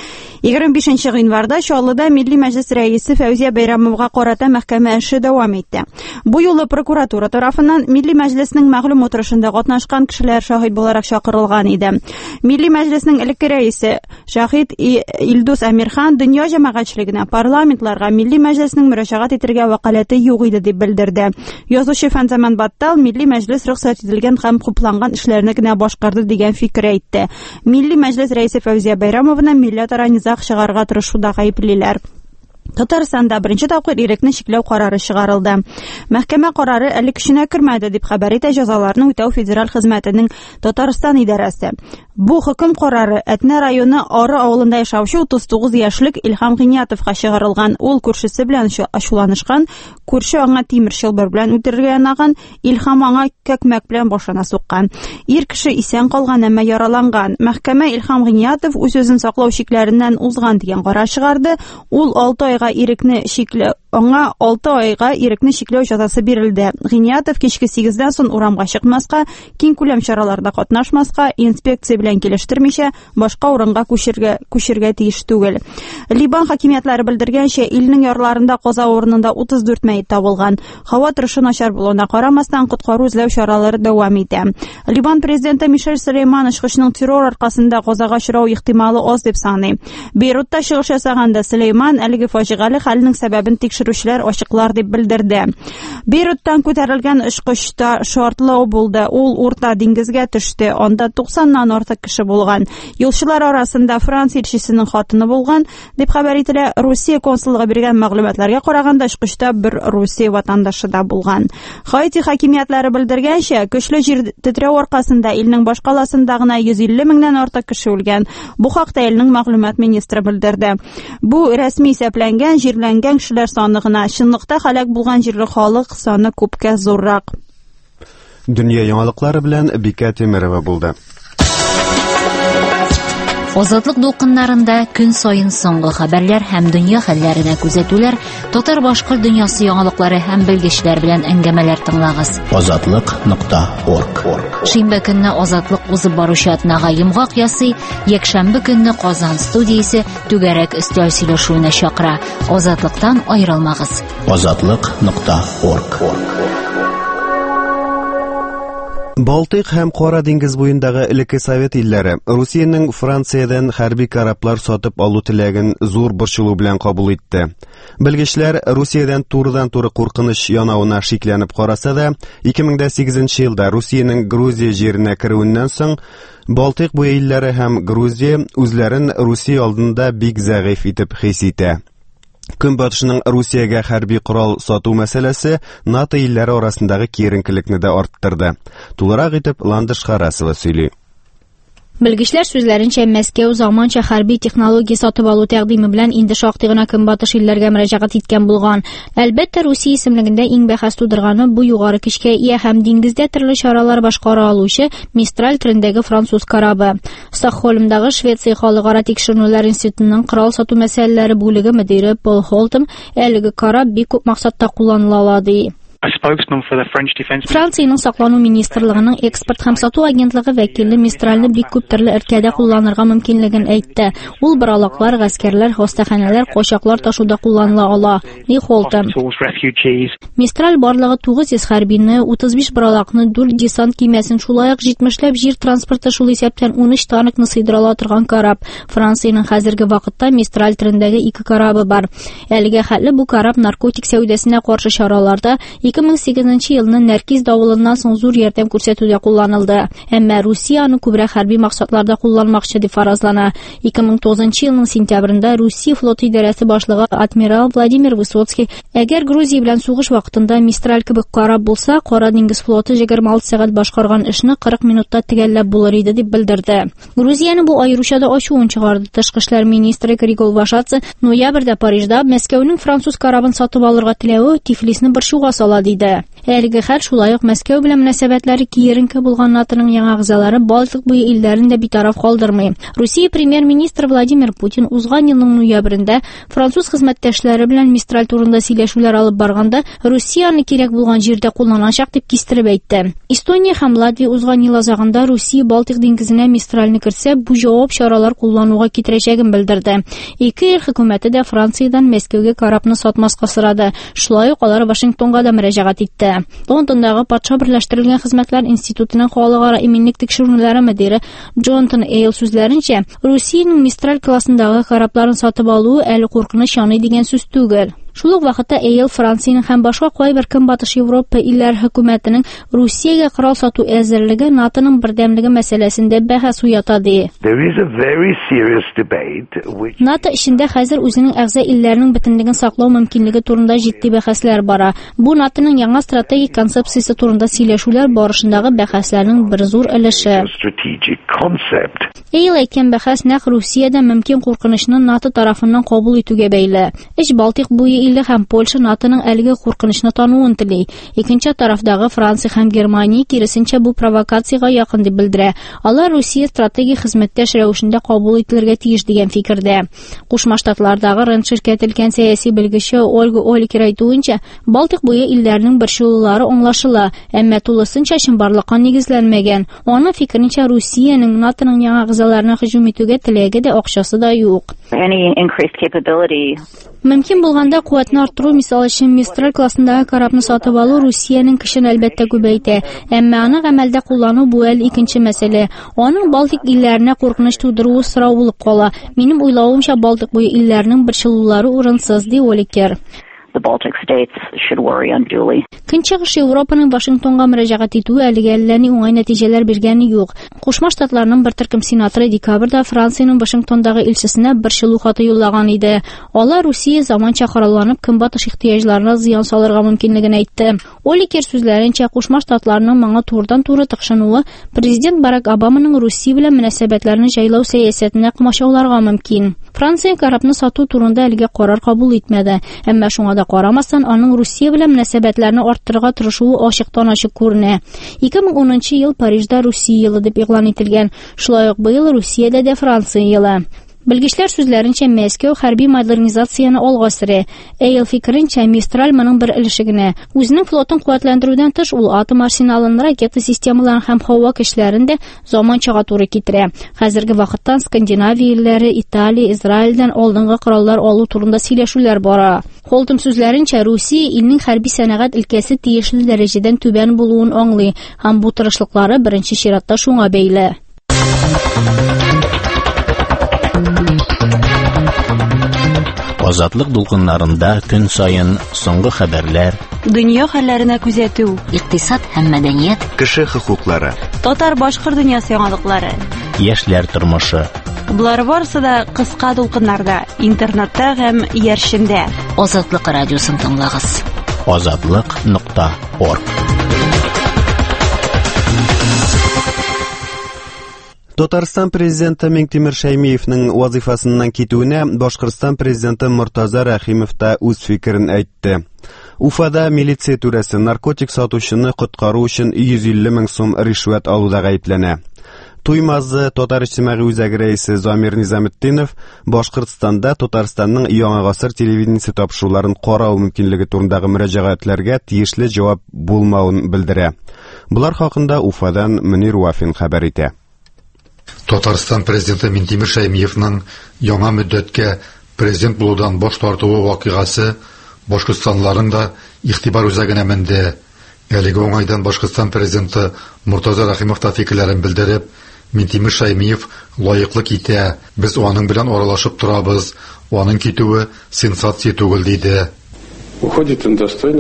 25 гыйнварда Чаллыда Милли Мәҗлес рәисе Фәүзия Бәйрәмовага карата мәхкәмә эше дәвам итте. Бу юлы прокуратура тарафыннан Милли Мәҗлеснең мәгълүм утырышында катнашкан кешеләр шаһит буларак чакырылган иде. Милли Мәҗлеснең элекке рәисе Шаһит Илдус Әмирхан дөнья җәмәгатьчелегенә, парламентларга Милли Мәҗлеснең мөрәҗәгать итәргә вәкаләте юк иде дип белдерде. Язучы Фәнзаман Баттал Милли Мәҗлес рөхсәт ителгән һәм хупланган эшләрне генә башкарды дигән фикер әйтте. Милли Мәҗлес рәисе Фәүзия Бәйрәмовны милләтара низаг чыгарга тырышуда гаеплиләр. Татарстанда беренче тапкыр ирекне чикләү карары чыгарылды. Мәхкәмә карары әле көченә кермәде дип хәбәр итә җәзаларны үтәү федераль хезмәтенең Татарстан идарәсе. Бу хөкем карары Әтнә районы Ары авылында яшәүче 39 яшьлек Илһам Гыниятовка чыгарылган. Ул күршесе белән ачуланышкан, күрше аңа тимер чылбыр белән үтерергә янаган, Илһам аңа көкмәк белән башына суккан. Ир кеше исән калган, әмма яраланган. Мәхкәмә Илһам Гыниятов үз өзен саклау шикләреннән узган дигән карар чыгарды. Ул 6 айга ирекне чикләү, аңа 6 айга ирекне чикләү җәзасы бирелде. Гыниятов кичке 8-дән соң урамга чыкмаска, киң күләм чараларда катнашмаска, инспекция белән килештермичә башка урынга күчергә тиеш түгел. Либан хакимиятләре белдергәнчә, илнең ярларында каза урынында 34 мәйет табылган. Һава торышы начар булуына карамастан коткару эзләү чаралары дәвам итә. Либан президенты Мишель Сөләйман ачкычның террор аркасында казага очрау ихтималы аз дип саный. Бейрутта чыгыш ясаганда Сөләйман әлеге фаҗигале хәлнең сәбәбен тикшерүчеләр ачыклар дип белдерде. Бейруттан күтәрелгән очкычта шартлау булды. Ул Урта диңгезгә төште. Анда 90-нан артык кеше булган. Юлчылар арасында Франция илчесенең хатыны булган дип хәбәр ителә. Россия консуллыгы биргән мәгълүматларга караганда очкычта бер Россия ватандашы да булган. Хаити хакимиятләре белдергәнчә, көчле җир тетрәү аркасында илнең баш каласында гына 150 меңнән артык кеше үлгән. Бу хакта илнең мәгълүмат министры белдерде. Бу рәсми исәпләнгән җирләнгән кешеләр саны гына. Чынлыкта һәлак булган җирле халык саны күпкә зуррак. Дөнья яңалыклары белән Бикә Темирова булды. Азатлык дулкыннарында көн сайын соңгы хәбәрләр һәм дөнья хәлләренә күзәтүләр, татар башкорт дөньясы яңалыклары һәм белгечләр белән әңгәмәләр тыңлагыз. Азатлык.орг. Шимбә көнне Азатлык узып баручы атнага йомгак ясый, якшәмбе көнне Казан студиясе түгәрәк өстәл сөйләшүенә чакыра. Азатлыктан аерылмагыз. Азатлык.орг. Балтык һәм Кара диңгез буендагы элекке Совет илләре Русиянең Франциядән хәрби кораблар сатып алу теләген зур борчылу белән кабул итте. Белгечләр Русиядән турыдан-туры куркыныч янавына шикләнеп караса да, 2008 елда Русиянең Грузия җиренә керүеннән соң Балтык буе илләре һәм Грузия үзләрен Русия алдында бик зәгыйфь итеп хис итә. Көнбатышның Русиягә хәрби корал сату мәсьәләсе НАТО илләре арасындагы киеренкелекне дә арттырды. Тулырак итеп Ландыш Харасова сөйли. Белгечләр сүзләренчә, Мәскәү заманча хәрби технология сатып алу тәкъдиме белән инде шактый гына көнбатыш илләргә мөрәҗәгать иткән булган. Әлбәттә, Русия исемлегендә иң бәхәс тудырганы бу югары көчкә ия һәм диңгездә төрле чаралар башкара алучы Мистраль төрендәге француз корабы. Стокгольмдагы Швеция халыкара тикшерүләр институтының корал сату мәсьәләләре бүлеге мөдире Пол Холтем әлеге кораб бик күп максатта кулланыла ди. Франциянең саклану министрлыгының экспорт һәм сату агентлыгы вәкиле Мистральне бик күп төрле өлкәдә кулланырга мөмкинлеген әйтте. Ул боралаклар, гаскәрләр, хастаханәләр, кочаклар ташуда кулланыла ала. Ди Холтем. Мистраль барлыгы 900 хәрбине, 35 боралакны, 4 десант кемәсен, шулай ук 70ләп җир транспорты шул исәптән 13 танкны сыйдыра ала торган кораб. Франциянең хәзерге вакытта Мистраль төрендәге 2 корабы бар. Әлегә хәтле бу кораб наркотик сәүдәсенә каршы чараларда 2008 елның Нәркиз давылыннан соң зур ярдәм күрсәтүдә кулланылды. Әмма Русия аны күбрәк хәрби максатларда кулланмакчы дип фаразлана. 2009 елның сентябрендә Русия флоты идарәсе башлыгы адмирал Владимир Высоцкий, әгәр Грузия белән сугыш вакытында Мистраль кебек карап булса, Кара диңгез флоты 26 сәгать башкарган эшне 40 минутта төгәлләп булыр иде дип белдерде. Грузияны бу аеручада ачуын чыгарды. Тышкы эшләр министры Григол Вашадзе ноябрьдә Парижда Мәскәүнең француз карабын сатып алырга теләве Тифлисны борчуга сала диде. Әлеге хәл шулай ук Мәскәү белән мөнәсәбәтләре киеренке булган НАТОның яңа әгъзалары Балтик буе илләрен дә битараф калдырмый. Русия премьер-министры Владимир Путин узган елның ноябрендә француз хезмәттәшләре белән Мистраль турында сөйләшүләр алып барганда, Русияны кирәк булган җирдә кулланачак дип кистереп әйтте. Эстония һәм Латвия узган ел азагында Русия Балтик диңгезенә Мистральне кертсә, бу җавап чаралар куллануга китерәчәген белдерде. Ике ил хөкүмәте дә Франциядән Мәскәүгә карабны сатмаска сорады. Шулай ук алар Вашингтонга да мөрәҗәгать итте. Лондондагы Патша берләштерелгән хезмәтләр институтының халыкара иминлек тикшерүләре мөдире Джонатан Эйл сүзләренчә, Русиянең Мистраль классындагы корабларын сатып алуы әле куркыныч яный дигән сүз түгел. Шул ук вакытта Эйл Франциянең һәм башка кайбер көнбатыш Европа илләре хөкүмәтенең Русиягә корал сату әзерлеге НАТОның бердәмлеге мәсьәләсендә бәхәс уята ди. НАТО эчендә хәзер үзенең әгъза илләренең бөтенлеген саклау мөмкинлеге турында җитди бәхәсләр бара. Бу НАТОның яңа стратегик концепциясе турында сөйләшүләр барышындагы бәхәсләрнең бер зур өлеше. Эйл әйткән бәхәс нәкъ Русиядә мөмкин куркынычны НАТО тарафыннан кабул итүгә бәйле. Эч Балтик буе илле һәм Польша НАТОның әлеге куркынычны тануын тели. Икенче тарафдагы Франция һәм Германия киресенчә бу провокациягә якын дип белдерә. Алар Русия стратегик хезмәттәш рәвешендә кабул ителергә тиеш дигән фикердә. Кушма Штатлардагы РАНД ширкәтелгән сәяси белгече Ольга Оликер әйтүенчә, Балтик буе илләренең борчылулары аңлашыла, әмма тулысынча чынбарлыкка нигезләнмәгән. Аның фикеренчә, Русиянең НАТОның яңа әгъзаларына һөҗүм итүгә теләге дә, акчасы да юк. Мөмкин булганда куәтне арттыру, мисал өчен Мистраль классындагы корабны сатып алу Русиянең көчен әлбәттә күбәйтә, әмма аны гамәлдә куллану бу әле икенче мәсьәлә. Аның Балтик илләренә куркыныч тудыруы сорау булып кала. Минем уйлавымча, Балтик буе илләренең борчылулары урынсыз, ди Оликер. Көнчыгыш Европаның Вашингтонга мөрәҗәгать итүе әлегә әллә ни уңай нәтиҗәләр биргәне юк. Кушма Штатларның бер төркем сенаторы декабрьдә Франциянең Вашингтондагы илчесенә борчылу хаты юллаган иде. Алар Русия заманча коралланып көнбатыш ихтыяҗларына зыян салырга мөмкинлеген әйтте. Оликер сүзләренчә, Кушма Штатларның моңа турыдан-туры тыкшынуы президент Барак Обаманың Русия белән мөнәсәбәтләрне җайлау сәясәтенә комачауларга мөмкин. Франция корабны сату турында әлегә карар кабул итмәде, әмма шуңа да карамастан, аның Русия белән мөнәсәбәтләрне арттырырга тырышуы ачыктан-ачык күренә. 2010 ел Парижда Русия елы дип игълан ителгән. Шулай ук быел Русиядә дә Франция елы. Белгечләр сүзләренчә, Мәскәү хәрби модернизацияны алга сөрә. Эйл фикеренчә, Мистраль моның бер өлеше генә. Үзенең флотын куәтләндерүдән тыш, ул атом арсеналын, ракета системаларын һәм һава көчләрен дә заманчага туры китерә. Хәзерге вакытта Скандинавия илләре, Италия, Израильдән алдынгы кораллар алу турында сөйләшүләр бара. Холтым сүзләренчә, Русия илнең хәрби сәнәгать өлкәсе тиешле дәрәҗәдән түбән булуын аңлый, һәм бу тырышлыклары беренче чиратта шуңа бәйле. Азатлык дулкыннарында көн сайын соңгы хәбәрләр, дөнья хәлләренә күзәтү, икътисад һәм мәдәният, кеше хокуклары, татар-башкорт дөньясы яңалыклары, яшьләр тормышы. Булар барысы да кыска дулкыннарда, интернетта һәм яршендә. Азатлык радиосын тыңлагыз. Azatlyk.org. Татарстан президенты Миңтимер Шәймиевнең вазифасыннан китүенә Башкортстан президенты Муртаза Рәхимов та үз фикерен әйтте. Уфада милиция түрәсе наркотик сатучыны коткару өчен 150 мең сум ришвәт алуда гаепләнә. Туймазы Татар иҗтимагый үзәге рәисе Замир Низаметдинов Башкортстанда Татарстанның яңа гасыр телевидениесе тапшыруларын карау мөмкинлеге турындагы мөрәҗәгатьләргә тиешле җавап булмавын белдерә. Булар хакында Уфадан Мөнир Вафин хәбәр итә. Татарстан президенты Миңтимер Шәймиевнең яңа мөддәткә президент булудан баш тартуы вакыйгасы Башкортстанларның да игътибар үзәгенә менде. Әлеге уңайдан Башкортстан президенты Муртаза Рәхимов та фикерләрен белдереп, Миңтимер Шәймиев лаеклы китә, без аның белән аралашып торабыз, аның китүе сенсация түгел диде. Уходит он достойно,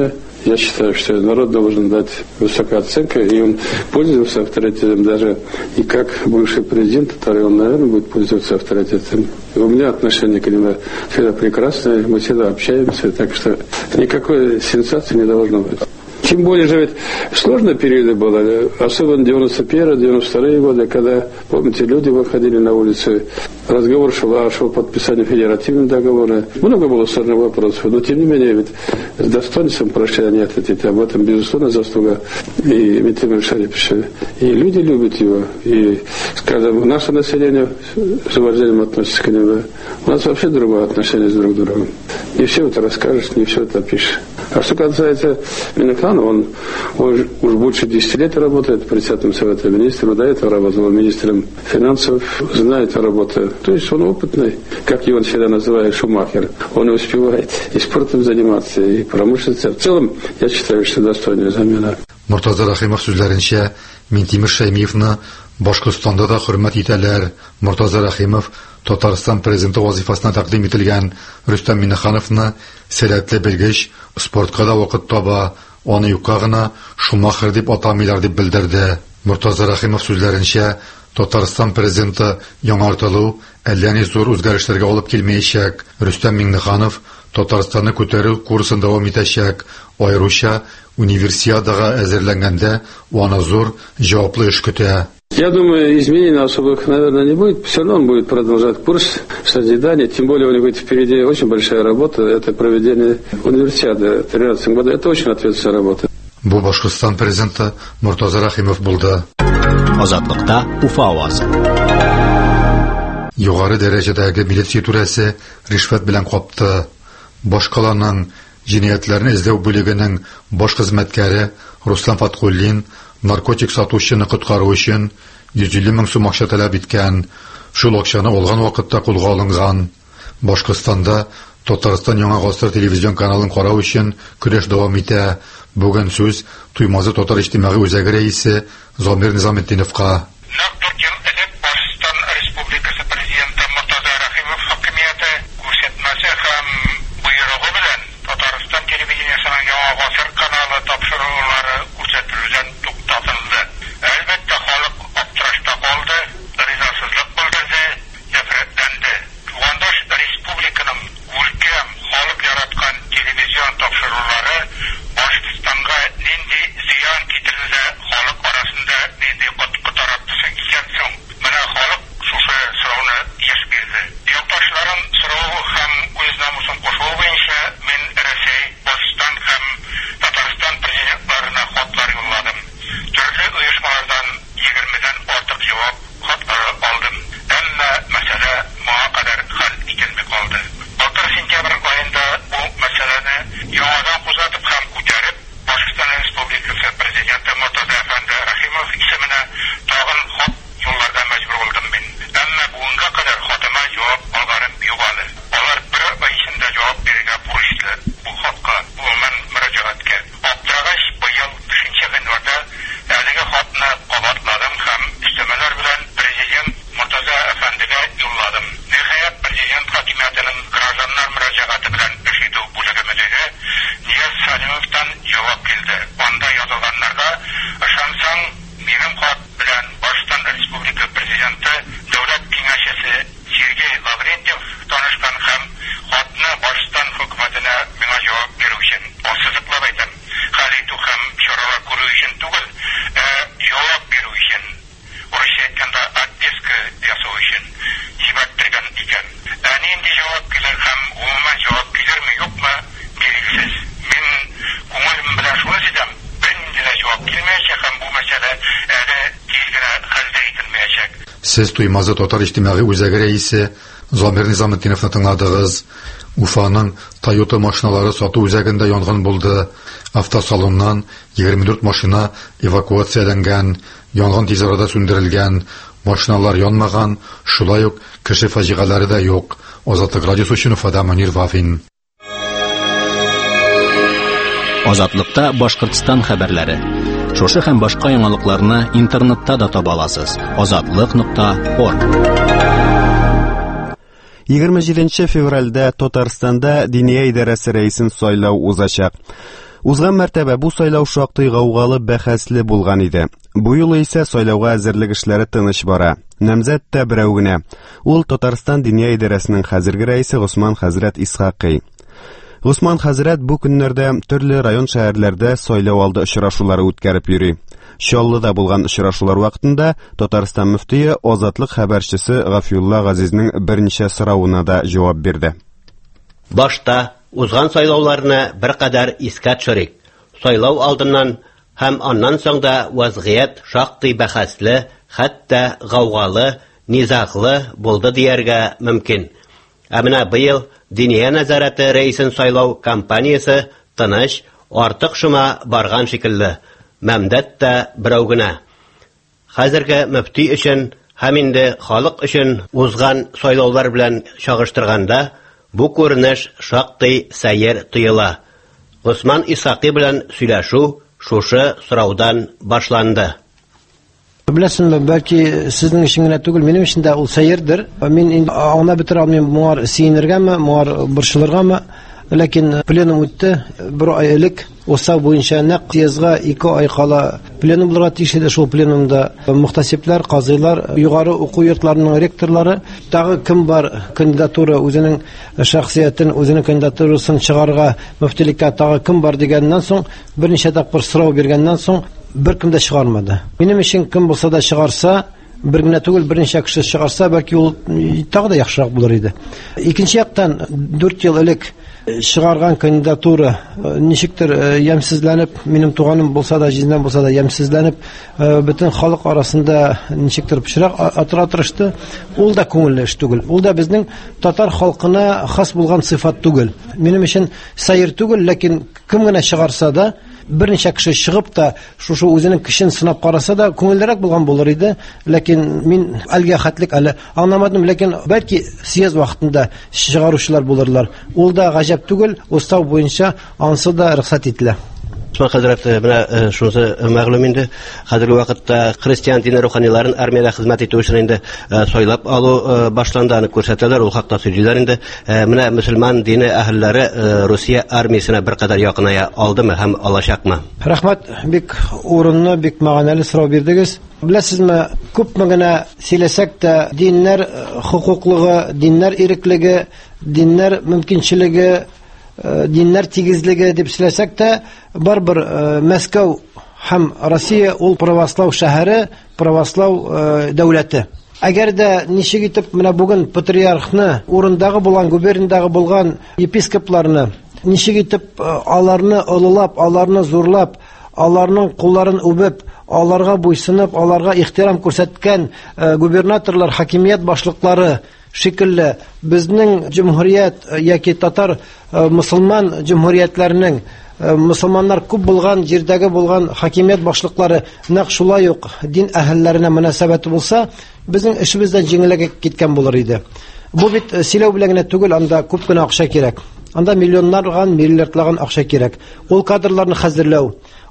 Я считаю, что народ должен дать высокую оценку, и он пользуется авторитетом даже и как бывший президент, который он, наверное, будет пользоваться авторитетом. У меня отношение к нему всегда прекрасное, мы всегда общаемся, так что никакой сенсации не должно быть. Тем более же ведь сложные периоды были, особенно 91-92 годы, когда, помните, люди выходили на улицу, разговор шел о подписании федеративного договора. Много было сложных вопросов, но тем не менее ведь с достоинством прошли они ответить. Об этом, безусловно, заслуга и Митимира Шариповича. И люди любят его. И, скажем, наше население с уважением относится к нему. У нас вообще другое отношение с друг другом. Не все это расскажешь, не все это пишешь. А что касается Минохана, он уже больше 10 лет работает председателем Совета Министров, до этого работал министром финансов, знает работу. То есть он опытный, как его всегда называют, Шумахер. Он успевает и спортом заниматься, и промышленностью. В целом, я считаю, что достойная замена. Муртаза Рахимов сүзләренчә, Минтимир Шәймиевны Башкортстанда да хөрмәт итәләр. Муртаза Рахимов Татарстан президенты вазифасына тәкъдим ителгән Рөстәм Миннехановны сәләтле белгеч, спортка да вакыт таба, аны юкка гына Шумахер дип атамыйлар дип белдерде. Муртаза Рахимов сүзләренчә, Татарстан президенты яңартылу әллә ни зур үзгәрешләргә алып килмәячәк. Рөстәм Миннеханов Татарстанны күтәрү курсын дәвам итәчәк. Аеруча универсиадага әзерләнгәндә аны зур җаваплы эш көтә. Я думаю, изменений особых, наверное, не будет. Все равно он будет продолжать курс созидания. Тем более у него впереди очень большая работа. Это проведение универсиады в 2013 году. Это очень ответственная работа. Бу Башкортстан президенты Муртаза Рахимов булды. Азатлыкта Уфа авазы. Югары дәрәҗәдәге милиция түрәсе ришвәт белән капты. Башкаларның җинаятләрне эзләү бүлегенең баш хезмәткәре Руслан Фаткуллин наркотик сатучыны коткару өчен 150 мең сум акча таләп иткән. Шул акчаны алган вакытта кулга алынган. Башкортстанда Татарстан яңа гасыр телевизион каналын карау өчен көрәш дәвам итә. Бүген сүз Туймазы татар иҗтимагый үзәге рәисе Замир Низаметдиновка. Сез Туймазы татар иҗтимагый үзәге рәисе Замир Низаметдиновны тыңладыгыз. Уфаның Toyota машиналары сату үзәгендә янгын булды. Автосалоннан 24 машина эвакуацияләнгән. Янгын тиз арада сүндерелгән. Машиналар янмаган, шулай ук кеше фаҗигалары да юк. Азатлык радиосы өчен Уфада Мөнир Вафин. Азатлыкта Башкортстан хәбәрләре. Шушы һәм башка яңалыкларны интернетта да таба аласыз. Azatlyk.org. 27 февральдә Татарстанда Диния идарәсе рәисен сайлау узачак. Узган мәртәбә бу сайлау шактый гаугалы, бәхәсле булган иде. Бу юлы исә сайлауга әзерлек эшләре тыныч бара. Намзәт тә берәү генә. Ул Татарстан Диния идарәсенең хәзерге рәисе Госман хәзрәт Исхакый. Госман хәзрәт бу көннәрдә төрле район шәһәрләрдә сайлау алды очрашулары үткәреп йөри. Чаллыда булган очрашулар вакытында Татарстан мөфтие Азатлык хәбәрчесе Гафиулла Газизның берничә соравына да җавап бирде. Башта узган сайлауларны беркадәр искә төшерик. Сайлау алдыннан һәм аннан соң да вазгыять шактый бәхәсле, хәтта гаугалы, низаглы булды дияргә мөмкин. Ә менә быел Диния нәзарәте рәисен сайлау кампаниясе тыныч, артык шума барган шикелле. Мәмдәт тә берәү генә. Хәзерге мөфти өчен һәм инде халык өчен узган сайлаулар белән чагыштырганда бу күренеш шактый сәер тоела. Госман Исхакый белән сөйләшү шушы сораудан башланды. Беләсеңме, бәлки сезнең өчен генә түгел, минем өчен дә ул сәердер. Мин инде аңа бетер алмыйм, моңар сөенергәме, моңар борчылыргамы, ләкин пленум үтте, бер ай элек. Усал буенча нәкъ язга 2 ай кала пленум булырга тиеш иде. Шул пленумда мөхтәсибләр, казыйлар, югары уку йортларының ректорлары, тагы кем бар кандидатура үзенең шәхсиятен, үзенең кандидатурасын чыгарга мөфтилеккә тагы кем бар дигәннән соң, берничә тапкыр сорау биргәннән соң беркем дә чыгармады. Минем өчен кем булса да чыгарса, бер генә түгел, берничә кеше чыгарса, бәлки ул тагы да яхшырак булыр иде. Икенче яктан 4 ел элек чыгарган кандидатура ничектер ямсызланып, минем туганым булса да, җизнәм булса да ямсызланып, бөтен халык арасында ничектер пычрак атыра тырышты. Ул да күңелле эш түгел. Ул да безнең татар халкына хас булган сыйфат түгел. Минем өчен сәер түгел, ләкин кем генә чыгарса да, берничә кеше чыгып та шушы үзенең кешен сынап караса да күңеллерәк булган булыр иде. Ләкин мин әлгә хәтлек әле аңламадым, ләкин бәлки съезд вакытында чыгаручылар булырлар. Ул да гаҗәп түгел, устав буенча ансы да рөхсәт ителә. Госман хәзрәт, менә шунысы мәгълүм инде. Хәзерге вакытта христиан дине руханиларын армиядә хезмәт итү өчен инде сайлап алу башланды, аны күрсәтәләр, ул хакта сөйлиләр инде. Менә мөселман дине әһелләре Русия армиясенә беркадәр якыная алдымы һәм алачакмы? Рәхмәт, бик урынлы, бик мәгънәле сорау бирдегез. Беләсезме, күпме генә сөйләсәк тә диннәр хукуклыгы, диннәр иреклеге, диннәр мөмкинчелеге, диннәр тигезлеге дип сөйләсәк тә, барбер Мәскәү һәм Россия ул православ шәһәре, православ дәүләте. Әгәр дә ничек итеп менә бүген патриархны, урындагы булган, губерниядагы булган епископларны, ничек итеп аларны олылап, аларны зурлап, аларның кулларын үбеп, аларга буйсынып, аларга ихтирам күрсәткән губернаторлар, хакимият башлыклары шикелле безнең җумһурият яки татар мусламан җумһуриятләренең мусламаннар күп булган җирдәге булган хакимият башлыклары нәкъ шулай ук дин әһелләренә мөнәсәбәте булса, безнең эшебездән җиңелләгә киткән булыр иде. Бу бит сөйләү белән генә түгел, анда күп кенә акча кирәк. Анда миллионнарган, миллиардлаган акча кирәк. Ул кадрларны хәзерләү,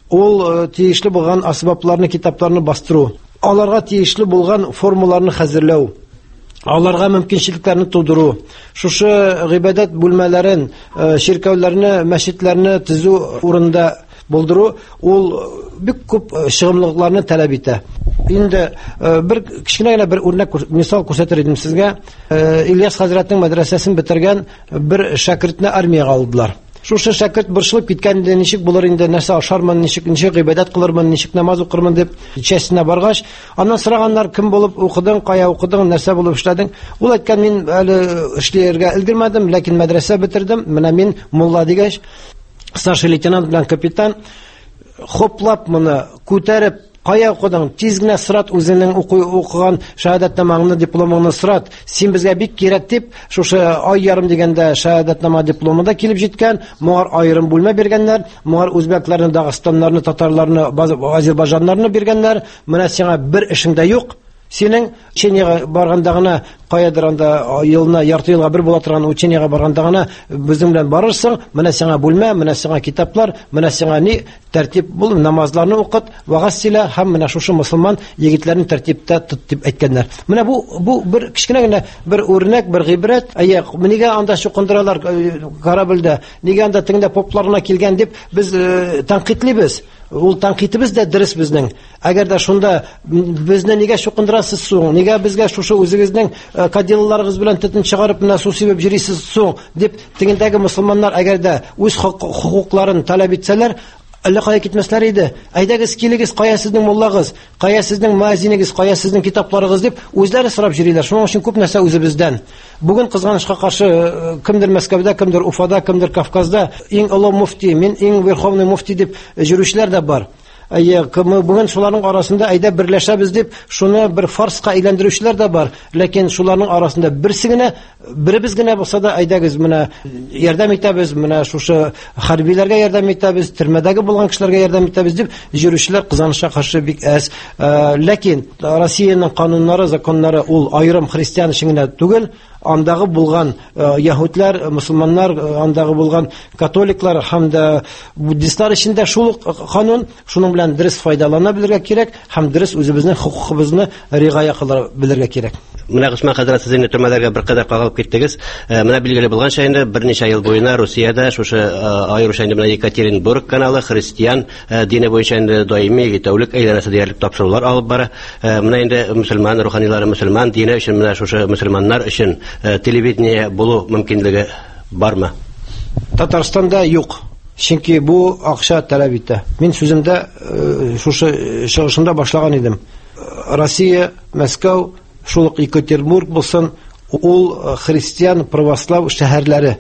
ул тиешле булган асбапларны, китапларны бастыру, аларга тиешле булган формуларны хәзерләү, аларга мөмкинчелекләрне тудыру, шушы гыйбадәт бүлмәләрен, ширкәүләрне, мәчетләрне төзү урында булдыру, ул бик күп чыгымлыкларны таләп итә. Инде бер кичкенә генә бер үрнәк мисал күрсәтер идем сезгә. Ильяс хәзрәтнең мәдрәсәсен бетергән бер шәкертне армиягә алдылар. Шушы шәкерт борчылып киткәндә ничек булыр инде, нәрсә ашармын, ничек гыйбадәт кылырмын, ничек намаз укырмын дип чәченә баргач, аннан сораганнар, кем булып укыдың, кая укыдың, нәрсә булып эшләдең? Ул әйткән, мин әле эшләргә өлгермәдем, ләкин мәдрәсә бетердем. Менә мин мулла дигәч, старший лейтенант белән капитан хоплап моны күтәреп, кая укыдың? Тиз генә сырат үзенең укыган шаһадәтнамаңны, дипломыңны сырат. Син безгә бик кирәк дип, шушы ай ярым дигәндә шаһадәтнама дипломы да килеп җиткән. Моңар аерым бүлмә биргәннәр, моңар үзбәкләрне, дагыстаннарны, татарларны, азербайҗаннарны биргәннәр. Менә сиңа бер эшең дә юк. Синең учениягә барганда гына каядыр анда елына ярты елга бер була торган учениягә барганда гына безнең белән барырсың, менә сиңа бүлмә, менә сиңа китаплар, менә сиңа ни тәртип бул, намазларны укыт, вагаз сөйлә һәм менә шушы мөселман егетләрне тәртиптә тот дип әйткәннәр. Менә бу бер кичкенә генә бер үрнәк, бер гыйбрәт. Нигә анда чукындыралар корабльдә, нигә анда теңдә попларына килгән дип без тәнкыйтьлибез. Ул тәнкыйтебез дә дөрес безнең. Әгәр дә шунда безне нигә чукындырасыз соң, нигә безгә шушы үзегезнең кадилларыгыз белән тетен чыгарып менә су сибеп җирисез соң дип тегендәге мөселманнар әгәр дә үз хукукларын таләп итсәләр, әллә кая китмәсләр иде. Әйдәгез, килегез, кая сезнең муллагыз, кая сезнең муазинигез, кая сезнең китапларыгыз дип үзләре сорап йөриләр. Шуның өчен күп нәрсә үзебездән. Бүген кызганычка каршы кемдер Мәскәүдә, кемдер Уфада, кемдер Кавказда иң олы муфти, мин иң верховный муфти дип йөрүчеләр дә бар. Бүген шуларның арасында әйдә берләшәбез дип шуны бер фарска әйләндерүчеләр дә бар. Ләкин шуларның арасында беребез генә булса да әйдәгез, менә ярдәм итәбез, менә шушы хәрбиләргә ярдәм итәбез, төрмәдәге булган кешеләргә ярдәм итәбез дип йөрүчеләр кызганычка каршы бик әз. Ләкин Россиянең кануннары, законнары ул аерым христиан өчен генә түгел, андагы булган яһудлар, мусулманнар, андагы булган католиклар һәм дә буддистлар өчен дә шул канун, шуның белән дөрес файдалана белергә кирәк һәм дөрес үзебезнең хукукыбызны ригая кылырга белергә кирәк. Менә Госман хәзрәт, сез инде төрмәләргә бер кадәр кагылып киттегез. Менә билгеле булганча инде берничә ел буена Русиядә шушы аеруча инде менә Екатеринбург каналы христиан дине буенча инде даими тәүлек әйләнәсе диярлек тапшырулар алып бара. Менә инде мөселман руханилары, мөселман дине өчен менә шушы мөселманнар өчен телевидение булу мөмкинлеге бармы? Татарстанда юк. Чөнки бу акча таләп итә. Мин сүземдә шушы чыгышында башлаган идем. Россия, Мәскәү, шул Екатеринбург булсын, ул христиан православ шәһәрләре.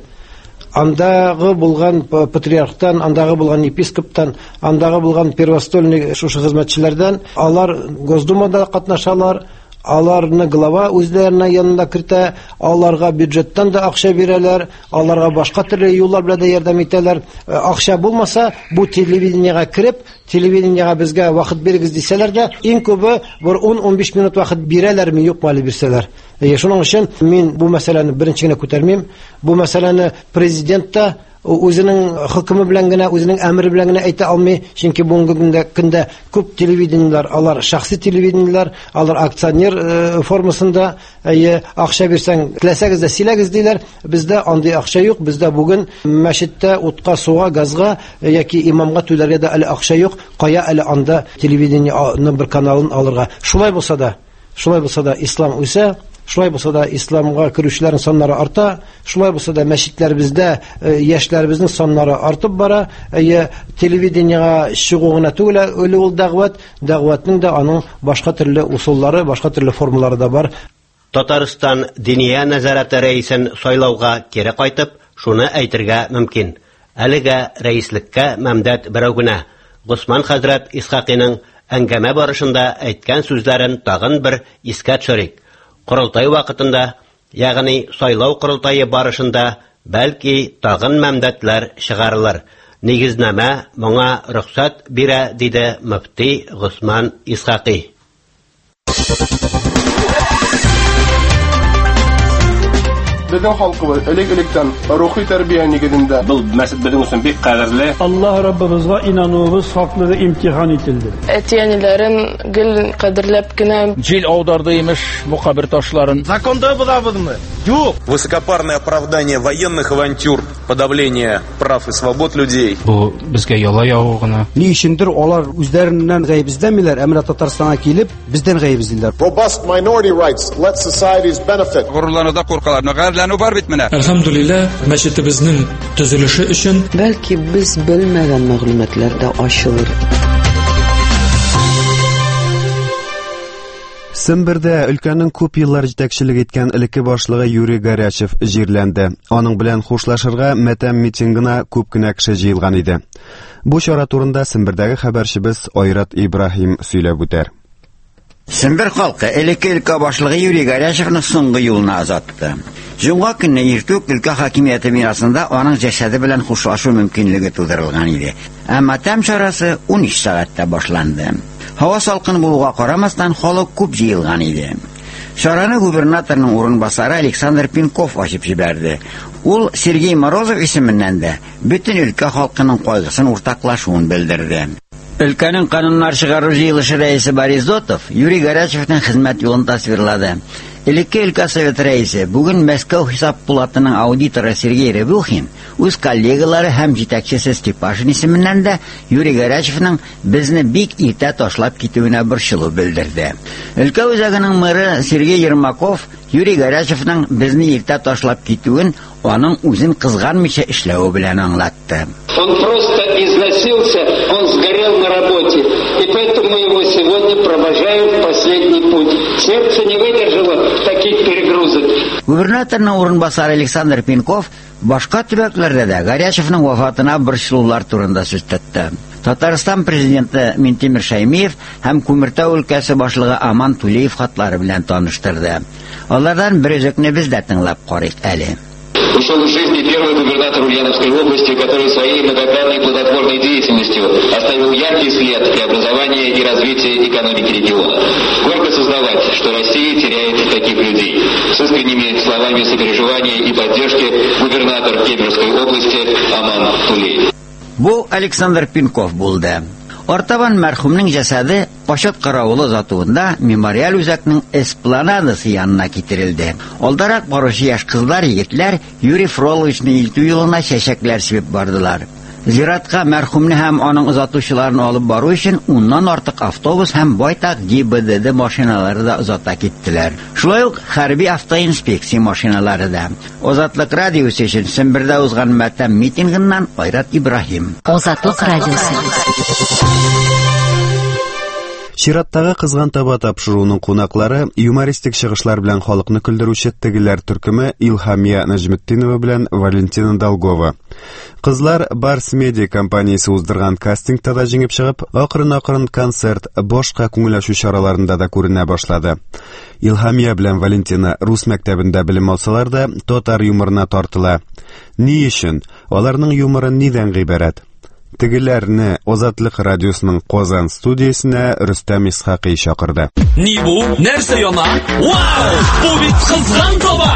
Андагы булган патриархтан, андагы булган епископтан, андагы булган первостольный шушы хезмәтчеләрдән алар Госдумада катнашалар. Аларны глава үзләренә янында кертә, аларга бюджеттан да акча бирәләр, аларга башка төрле юллар белән дә ярдәм итәләр. Акча булмаса, бу телевидениегә кереп, телевидениегә безгә вакыт бирегез дисәләр дә, иң күбе 10-15 минут вакыт бирәләрме, юкмы әле бирсәләр. Шуның өчен мин бу мәсьәләне беренче генә күтәрмим. Бу мәсьәләне президент та үзенең хөкеме белән генә, үзенең әмере белән генә әйтә алмый, чөнки бүгенге көндә күп телевидениелар, алар шәхси телевидениелар, алар акционер формасында, акча бирсәң, теләсәгез дә силәгез диләр. Бездә андый акча юк, бездә бүген мәчеттә утка, суга, газга яки имамга түләргә дә әле акча юк. Кая әле анда телевидениеның бер каналын алырга? Шулай булса да ислам үсә. Шулай булса да исламга керүчеләрнең саннары арта, шулай булса да мәчетләребездә яшьләребезнең саннары артып бара. Телевидениегә чыгу гына түгел, ул дәгъватның да аның башка төрле усуллары, башка төрле формалары да бар. Татарстан диния нәзарәте рәисен сайлауга кире кайтып, шуны әйтергә мөмкин. Әлегә рәислеккә мәмдәт берәү генә. Госман хәзрәт Исхакиның әңгәмә барышында әйткән сүзләрен тагын бер искә төшерик. Корылтай вакытында, ягъни сайлау корылтайы барышында бәлки тагын мәмдәтләр чыгарылыр. Нигезнәмә моңа рөхсәт бирә, диде мөфти Госман Исхакый. Безнең халкыбыз элек-электән рухи тәрбия нигезендә. Бу мәсәл безнең өчен бик кадерле. Аллаһ Раббыбызга инануыбыз хаклыгы имтихан ителде. Әтиәниләрен гел кадерләп кенә җил аударды имеш бу кабер ташларын. Законда булабызмы? Юк. Высокопарное оправдание военных авантюр, подавление прав и свобод людей. Бу безгә яла яву гына. Ни өчендер алар үзләреннән гаеп эзләмиләр, әмма Татарстанга килеп бездән гаеп эзлиләр. Robust minority rights let societies benefit. Горурлануда куркалар, гайрләнү бар бит менә. Әлхәмдулилlah, мәчетебезнең төзелеше өчен бәлки без белмәгән мәгълүматлар да ачылыр. Сембердә өлкәнең күп еллар җитәкчелек иткән элекке башлыгы Юрий Горячев җирләнде. Аның белән хушлашырга матәм митингына күп кенә кеше җыелган иде. Бу чара турында Сембердәге хәбәрчебез Айрат Ибраһим сөйләп үтәр. Сембер халкы элекке өлкә башлыгы Юрий Горячевны соңгы юлына озатты. Җомга көнне иртүк өлкә хакимияте бинасында аның җәсәде белән хушлашу мөмкинлеге тудырылган иде. Әмма тәм чарасы 13 сәгатьтә башланды. Һава салкын булуга карамастан халык күп җыелган иде. Шараны губернаторның урынбасары Александр Пинков ачып җибәрде. Ул Сергей Морозов исеменнән дә бөтен өлкә халкының кайгысын уртаклашуын белдерде. Өлкәнең кануннар чыгару җыелышы рәисе Борис Зотов Юрий Горячевның хезмәт юлын тасвирлады. Элекке өлкә совет рәисе, бүген Мәскәү хисап пулатының аудиторы Сергей Рябухин үз коллегалары һәм җитәкчесе Степашин исеменнән дә Юрий Горячевның безне бик иртә ташлап китүенә борчылу белдерде. Өлкә үзәгенең мэры Сергей Ермаков Юрий Горячевның безне иртә ташлап китүен аның үзен кызганмыйча эшләве белән аңлатты. Он просто износился, он сгорел на работе, и поэтому мы его сегодня провожаем в последний путь. Сердце не выдержало таких перегрузок. Губернаторның урынбасары Александр Пинков башка төбәкләрдә дә Горячевның вафатына борчылулар турында сүз тотты. Татарстан президенты Минтимер Шәймиев һәм Күмертау өлкәсе башлыгы Аман Тулеев хатлары белән таныштырды. Алардан бер үзекне без дә тыңлап карыйк әле. Ушел из жизни первый губернатор Ульяновской области, который своей многократной плодотворной деятельностью оставил яркий след в преобразовании и развитии экономики региона. Горько сознавать, что Россия теряет таких людей. С искренними словами сопереживания и поддержки губернатор Кемеровской области Аман Тулеев. Бу Александр Пинков булды. Артабан мәрхүмнең җәсәде Кашат каравылы затуында мемориаль үзәкнең эспланадасы янына китерелде. Алдарак баручы яшь кызлар, егетләр Юрий Фроловичны илтү юлына чәчәкләр сибеп бардылар. Зиратка мәрхүмне һәм аның озатучыларын алып бару өчен 10ннан артык автобус һәм байтак ГИБДД машиналары да озата киттеләр. Шулай ук хәрби автоинспекция машиналары да. Азатлык радиосы өчен Сембердә узган матәм митингыннан Айрат Ибраһим. Азатлык радиосы. Чираттагы кызган таба тапшыруның кунаклары юмористик чыгышлар белән халыкны көлдерүче тегеләр төркеме Илхамия Нәҗметдинова белән Валентина Долгова. Кызлар Барс Медиа компаниясе уздырган кастингта да җиңеп чыгып, акрын-акрын концерт, башка күңелләшү чараларында да күренә башлады. Илхамия белән Валентина рус мәктәбендә белем алсалар да, татар юморына тартыла. Ни өчен? Аларның юморы нидән гыйбарәт? Тегеләрне Азатлык радиосының Казан студиясенә Рөстәм Исхакый чакырды. Ни бу? Нәрсә яна? Вау! Бу бит кызган таба!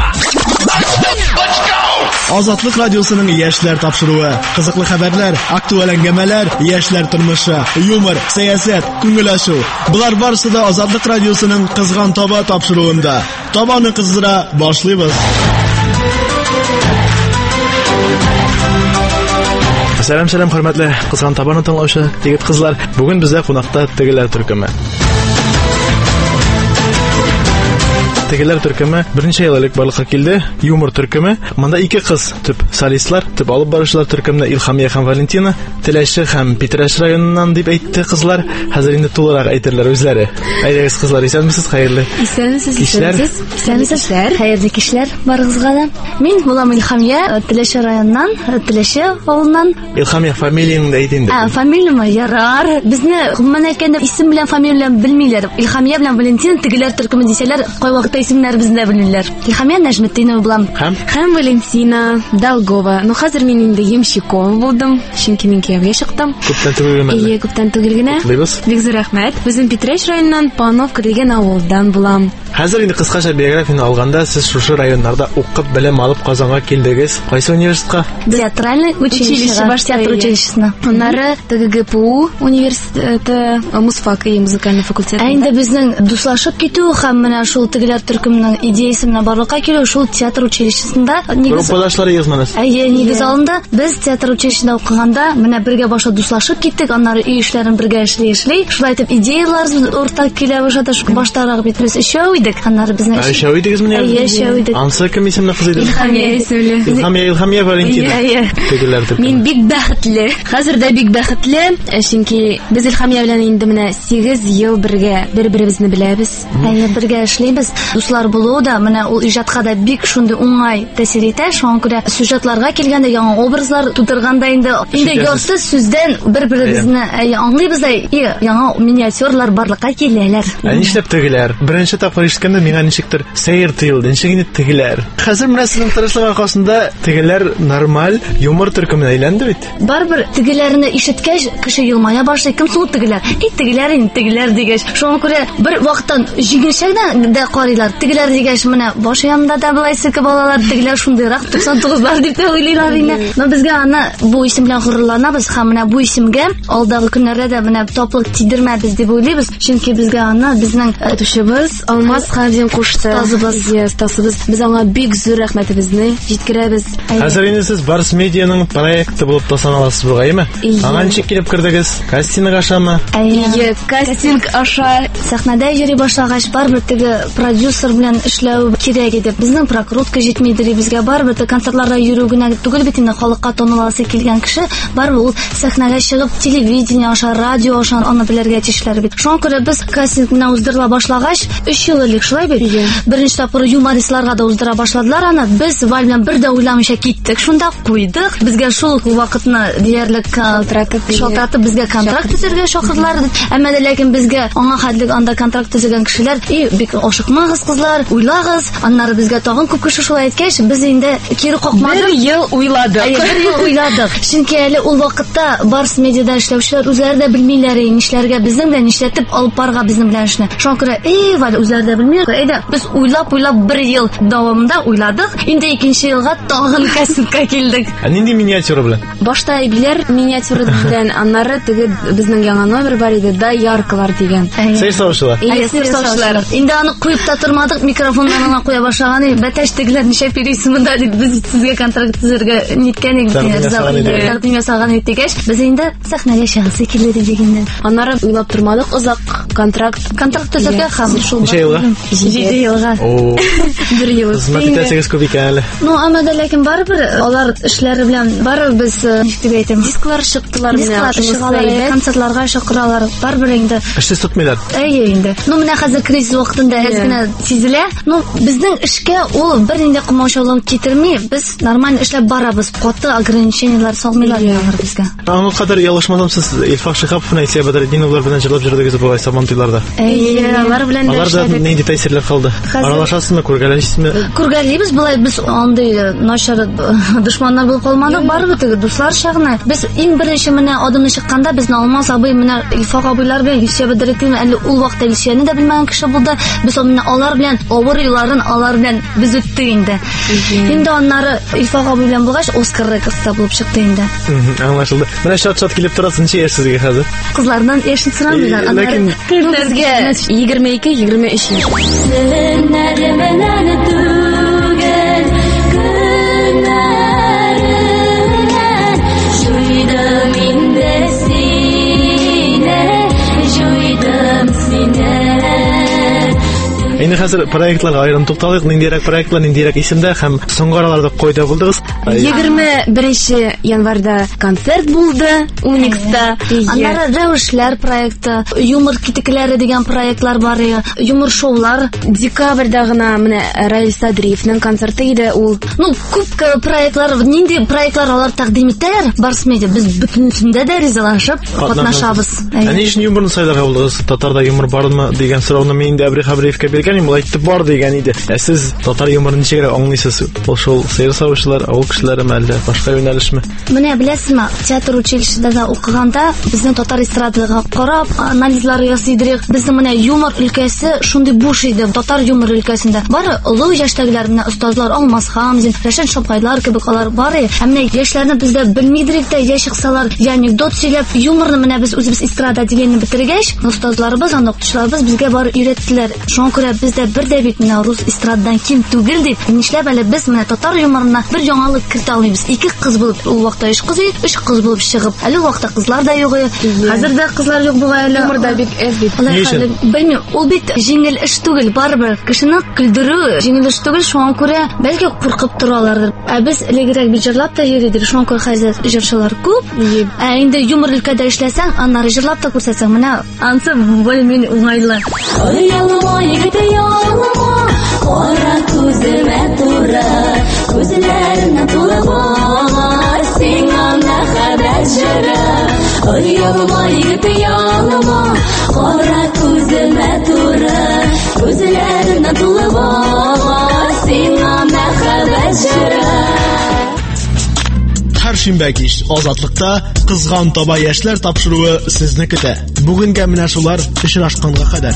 Азатлык радиосының яшьләр тапшыруы, кызыклы хәбәрләр, актуаль әңгәмәләр, яшьләр тормышы, юмор, сәясәт, күңелләшү. Булар барысы да Азатлык радиосының кызган таба тапшыруында. Табаны кыздыра башлыйбыз. Сәлам, хөрмәтле кызган табаны тыңлаучы егет кызлар. Бүген бездә кунакта тегеләр төркеме. Тегеләр төркеме берничә ел элек барлыкка килде. Юмор төркеме. Монда ике кыз, төп солистлар, төп алып баручылар төркемне Илхамия һәм Валентина, Теләше һәм Питрәш районыннан дип әйтте кызлар. Хәзер инде тулырак әйтерләр үзләре. Әйдәгез кызлар, исәнмесез, хәерле. Исәнмесез. Хәерле кишләр барыгызга да. Мин булам Илхамия, Теләше районыннан, Теләше авылыннан. Илхамия фамилияңны әйт инде. Фамилиямы ярар. Безне гомумән әйткәндә исем белән фамилия белән белмиләр. Илхамия белән Валентина тегеләр төркеме дисәләр, кай вакытта исемнәр бездә белмиләр. Илхамия Нәҗметдинова булам. Һәм Валентина Долгова. Ну хәзер мин инде Емщикова булдым. Чөнки мин кияүгә чыктым. Күптән түгел генә. Күптән түгел генә. Бик зур рәхмәт. Үзем Питрәш районыннан Пановка дигән авылдан булам. Хәзер инде кыскача биографияны алганда, сез шушы районнарда укып, белем алып Казанга килдегез. Кайсы университетка? Театральный училище, баш театр училищесына. Аннары ТГГПУ университеты, Мусфак и музыкальный факультет. Инде безнең дуслашып китү һәм менә шул тегеләр төркеменең идеясына барлыкка килү шул театр училищесында группалашлары язманыз. Нигез алында без театр училищесында укыганда менә бергә башта дуслашып киттек, аннары үй эшләрен бергә эшли. Шулай итеп идеялар уртак килә башлады. Баштарак бит без өчәү идек. Аннары безнең Яшәү идегез менә? Яшәү идек. Ансы кем исемле кыз иде? Илхамия исемле. Илхамия Валентина. Тегеләр төркеме. Мин бик бәхетле. Хәзер дә бик бәхетле, чөнки без Илхамия белән инде менә 8 ел бергә бер-беребезне беләбез. Бергә эшләйбез. Дуслар булу да менә ул иҗатка да бик шундый уңай тәэсир итә. Шуңа күрә сюжетларга килгәндә яңа образлар тудырганда инде ярты сүздән бер-беребезне аңлыйбыз да яңа миниатюрлар барлыкка киләләр. Нишләп тегеләр? Беренче тапкыр ишеткәндә миңа ничектер сәер тыелды. Ничек инде тегеләр? Хәзер менә сезнең тырышлык аркасында тегеләр нормаль юмор төркеменә әйләнде бит. Барбер тегеләрне ишеткәч кеше елмая башлый. Кем соң тегеләр? Тегеләр дигәч. Шуңа күрә бер вакыттан җиңелчәк дә карыйлар. Тегеләр дигәч менә баш янында да булай сык балалар тегеләр шундыйрак 99лар дип уйлыйлар инде. Но безгә аны бу исем белән горурланабыз һәм менә бу исемгә алдагы көннәрдә дә менә топлык тидермәбез дип уйлыйбыз. Чөнки безгә аны безнең тушыбыз Алмаз Хадин кушты. Тасыбыз. Без аңа бик зур рәхмәтебезне җиткерәбез. Хәзер инде сез Барс медианың проекты булып тасаналасыз бугаймы? Аңа ничек килеп кирдегез? Кастинг ашамы? Кастинг аша сәхнәдә йөри башлагач барбер теге продюсер белән эшләү кирәк иде. Безнең прокрутка җитмидер, безгә барбер концертларга йөрү генә түгел бит инде, халыкка таныласы килгән кеше барбер ул сәхнәгә чыгып телевидение аша, радио аша аны белергә тиешләр бит. Шуңа күрә без кастинг менә уздырыла башлагач 3 ел элек шулай бит. Беренче тапкыр юмористларга да уздыра башладылар аны. Без Валь белән бер дә уйламыйча киттек. Шунда куйдык. Безгә шул вакытны диярлек шалтыратып безгә контракт төзергә чакырдылар. Әмма дә ләкин безгә аңа хәтлек анда контракт төзегән кешеләр бик ашыкмагыз кызлар, уйлагыз. Аннары безгә тагын күп кеше шулай әйткәч, без инде кире какмадык. 1 ел уйладык. Чөнки әле ул вакытта Барс медиада эшләүчеләр үзләре дә белмиләр нишләргә, безнең дә нишләтеп алып барга безнең белән эшне. Шуңа күрә Валь үзләре дә белмиләр. Әйдә, без уйлап 1 ел дәвамында уйладык. Инде 2нче елга тагын кастингка килдек. Нинди миниатюра белән? Башта әйбиләр миниатюра белән, аннары теге безнең яңа номер бар иде, да яркалар дигән. Сәер савышлар. Инде аны куеп та тормадык, микрофоннан аңа куя башлаган, бәтәш тегеләр ничә перисимендә дип біз сезгә контракт төзергә ниткән тәкъдим ясаган идек. Без инде сәхнәгә чыгасы килде дигәндән. Аннары уйлап тормадык, озак контракт төзергә һәм шул 7 елга. 1 ел. Хезмәт итәсегез күп икән әле. Ну, әмма дә ләкин барыбер алар эшләре белән барыбер без ничек әйтәм, дисклар чыктылар, концертларга чакыралар. Барыбер инде эшсез тотмыйлар. Инде. Ну, менә хәзер кризис вакытында әзгенә сизелә. Ну, безнең эшкә ул бернинди кымаучылык китерми, без нормаль эшләп барабыз. Каты ограничениялар салмыйлар безгә. Аңа кадәр ялгышмасам, сез Илфак Шихапов белән Исә Бәдретдиновлар белән җырлап җөрдегез булай Сабантуйларда. Алар белән дә эшләдек. Аларда нинди тәэсирләр калды? Аралашасызмы, күргәләшәсезме? Күргәлибез, булай без андый начар дошманнар булып калмадык, барыбер теге дуслар чагына. Без иң беренче менә адымны чыкканда безне Алмаз абый менә Илфак абыйлар белән Исә Бәдретдинов әле ул вакытта Исәне дә белмәгән кеше булды. Без менә алар белән авыр елларын алар белән без үттек инде. Инде аннары Илфак абый белән булгач Оскар кыста булып чыкты инде. Аңлашылды. Менә шат килеп торасыз, ничә яшьсезгә хәзер? Кызлардан яшен сорамыйлар. Аннары көннәргә 22-23 яшь. Инде хәзер проектларга аерым тукталыйк. Ниндирәк проектлар, ниндирәк исемдә һәм соңгы араларда кайда булдыгыз? 21 январьда концерт булды Уникста. Аннары Рәвешләр проекты, юмор китекләре дигән проектлар бар, юмор шоулар. Декабрьдә гына менә Раил Садриевның концерты иде ул. Ну, күп проектлар, нинди проектлар алар тәкъдим итәләр? Барс медиа без бөтенсендә дә ризалашып катнашабыз. Ни өчен юморны сайларга булдыгыз? Татарда юмор бармы дигән сорауны мин дә Әбри Хабриевка биргән, ул әйтеп бар дигән иде. Сез татар юморын ничегрәк аңлыйсыз? Ул шул сәер савышлар, авыл кешеләре мәллә башка юнәлешме? Менә беләсезме, театр училищесында да укыганда безнең татар эстрадага карап анализлар ясыйдык. Безнең менә юмор өлкәсе шундый буш иде, татар юмор өлкәсендә. Бары олы яшьтәгеләр менә остазлар Алмаз Хамзин, Рәшәт Шапкайлар кебек алар бар. Әмма яшьләрне бездә белмидерик дә, я чыксалар, я анекдот сөйләп, юморны менә без үзебез эстрада дигәнне битергәч, остазларыбыз, анда укытучыларыбыз безгә бар өйрәттеләр. Шуңа күрә бездә бер дә бит менә рус эстрададан ким түгел дип, нишләп әле без менә татар юморына бер яңалык кертә алмыйбыз? 2 кыз булып, ул вакытта 3 кыз, 3 кыз булып чыгып, әле вакытта кызлар да юк. Хәзер дә кызлар юк була әле. Юморда бик әз бит. Белмим, ул бит җиңел эш түгел, барыбер кешене көлдерү җиңел эш түгел, шуңа күрә бәлки куркып торалардыр. Ә без элегрәк бит җырлап та йөридек, шуңа күрә хәзер җырчылар күп. Ә инде юмор өлкәдә эшләсәң, аннары җырлап та күрсәтсәң, менә ансы белмим уңайлы. Ялма егете ялма, кара күземә туры, күзләренә тулы бар, сиңа мәхәббәт җыры. Ялма егете ялма, кара күземә туры, күзләренә тулы бар, сиңа мәхәббәт җыры. Һәр шимбә кич Азатлыкта кызган таба яшьләр тапшыруы сезне көтә. Бүгенгә менә шулар очрашканга кадәр.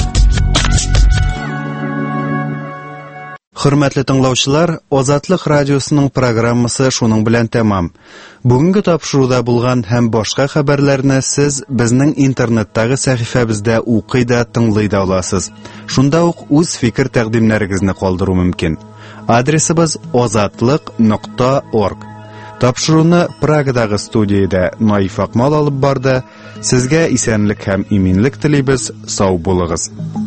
Хөрмәтле тыңлаучылар, Азатлык радиосының программасы шуның белән тәмам. Бүгенге тапшыруда булган һәм башка хәбәрләрне сез безнең интернеттагы сәхифәбездә укый да, тыңлый да аласыз. Шунда ук үз фикер тәкъдимнәрегезне калдыру мөмкин. Адресыбыз azatlyk.org. Тапшыруны Прагадагы студиядә Наиф Акмал алып барды. Сезгә исәнлек һәм иминлек телибез. Сау булыгыз.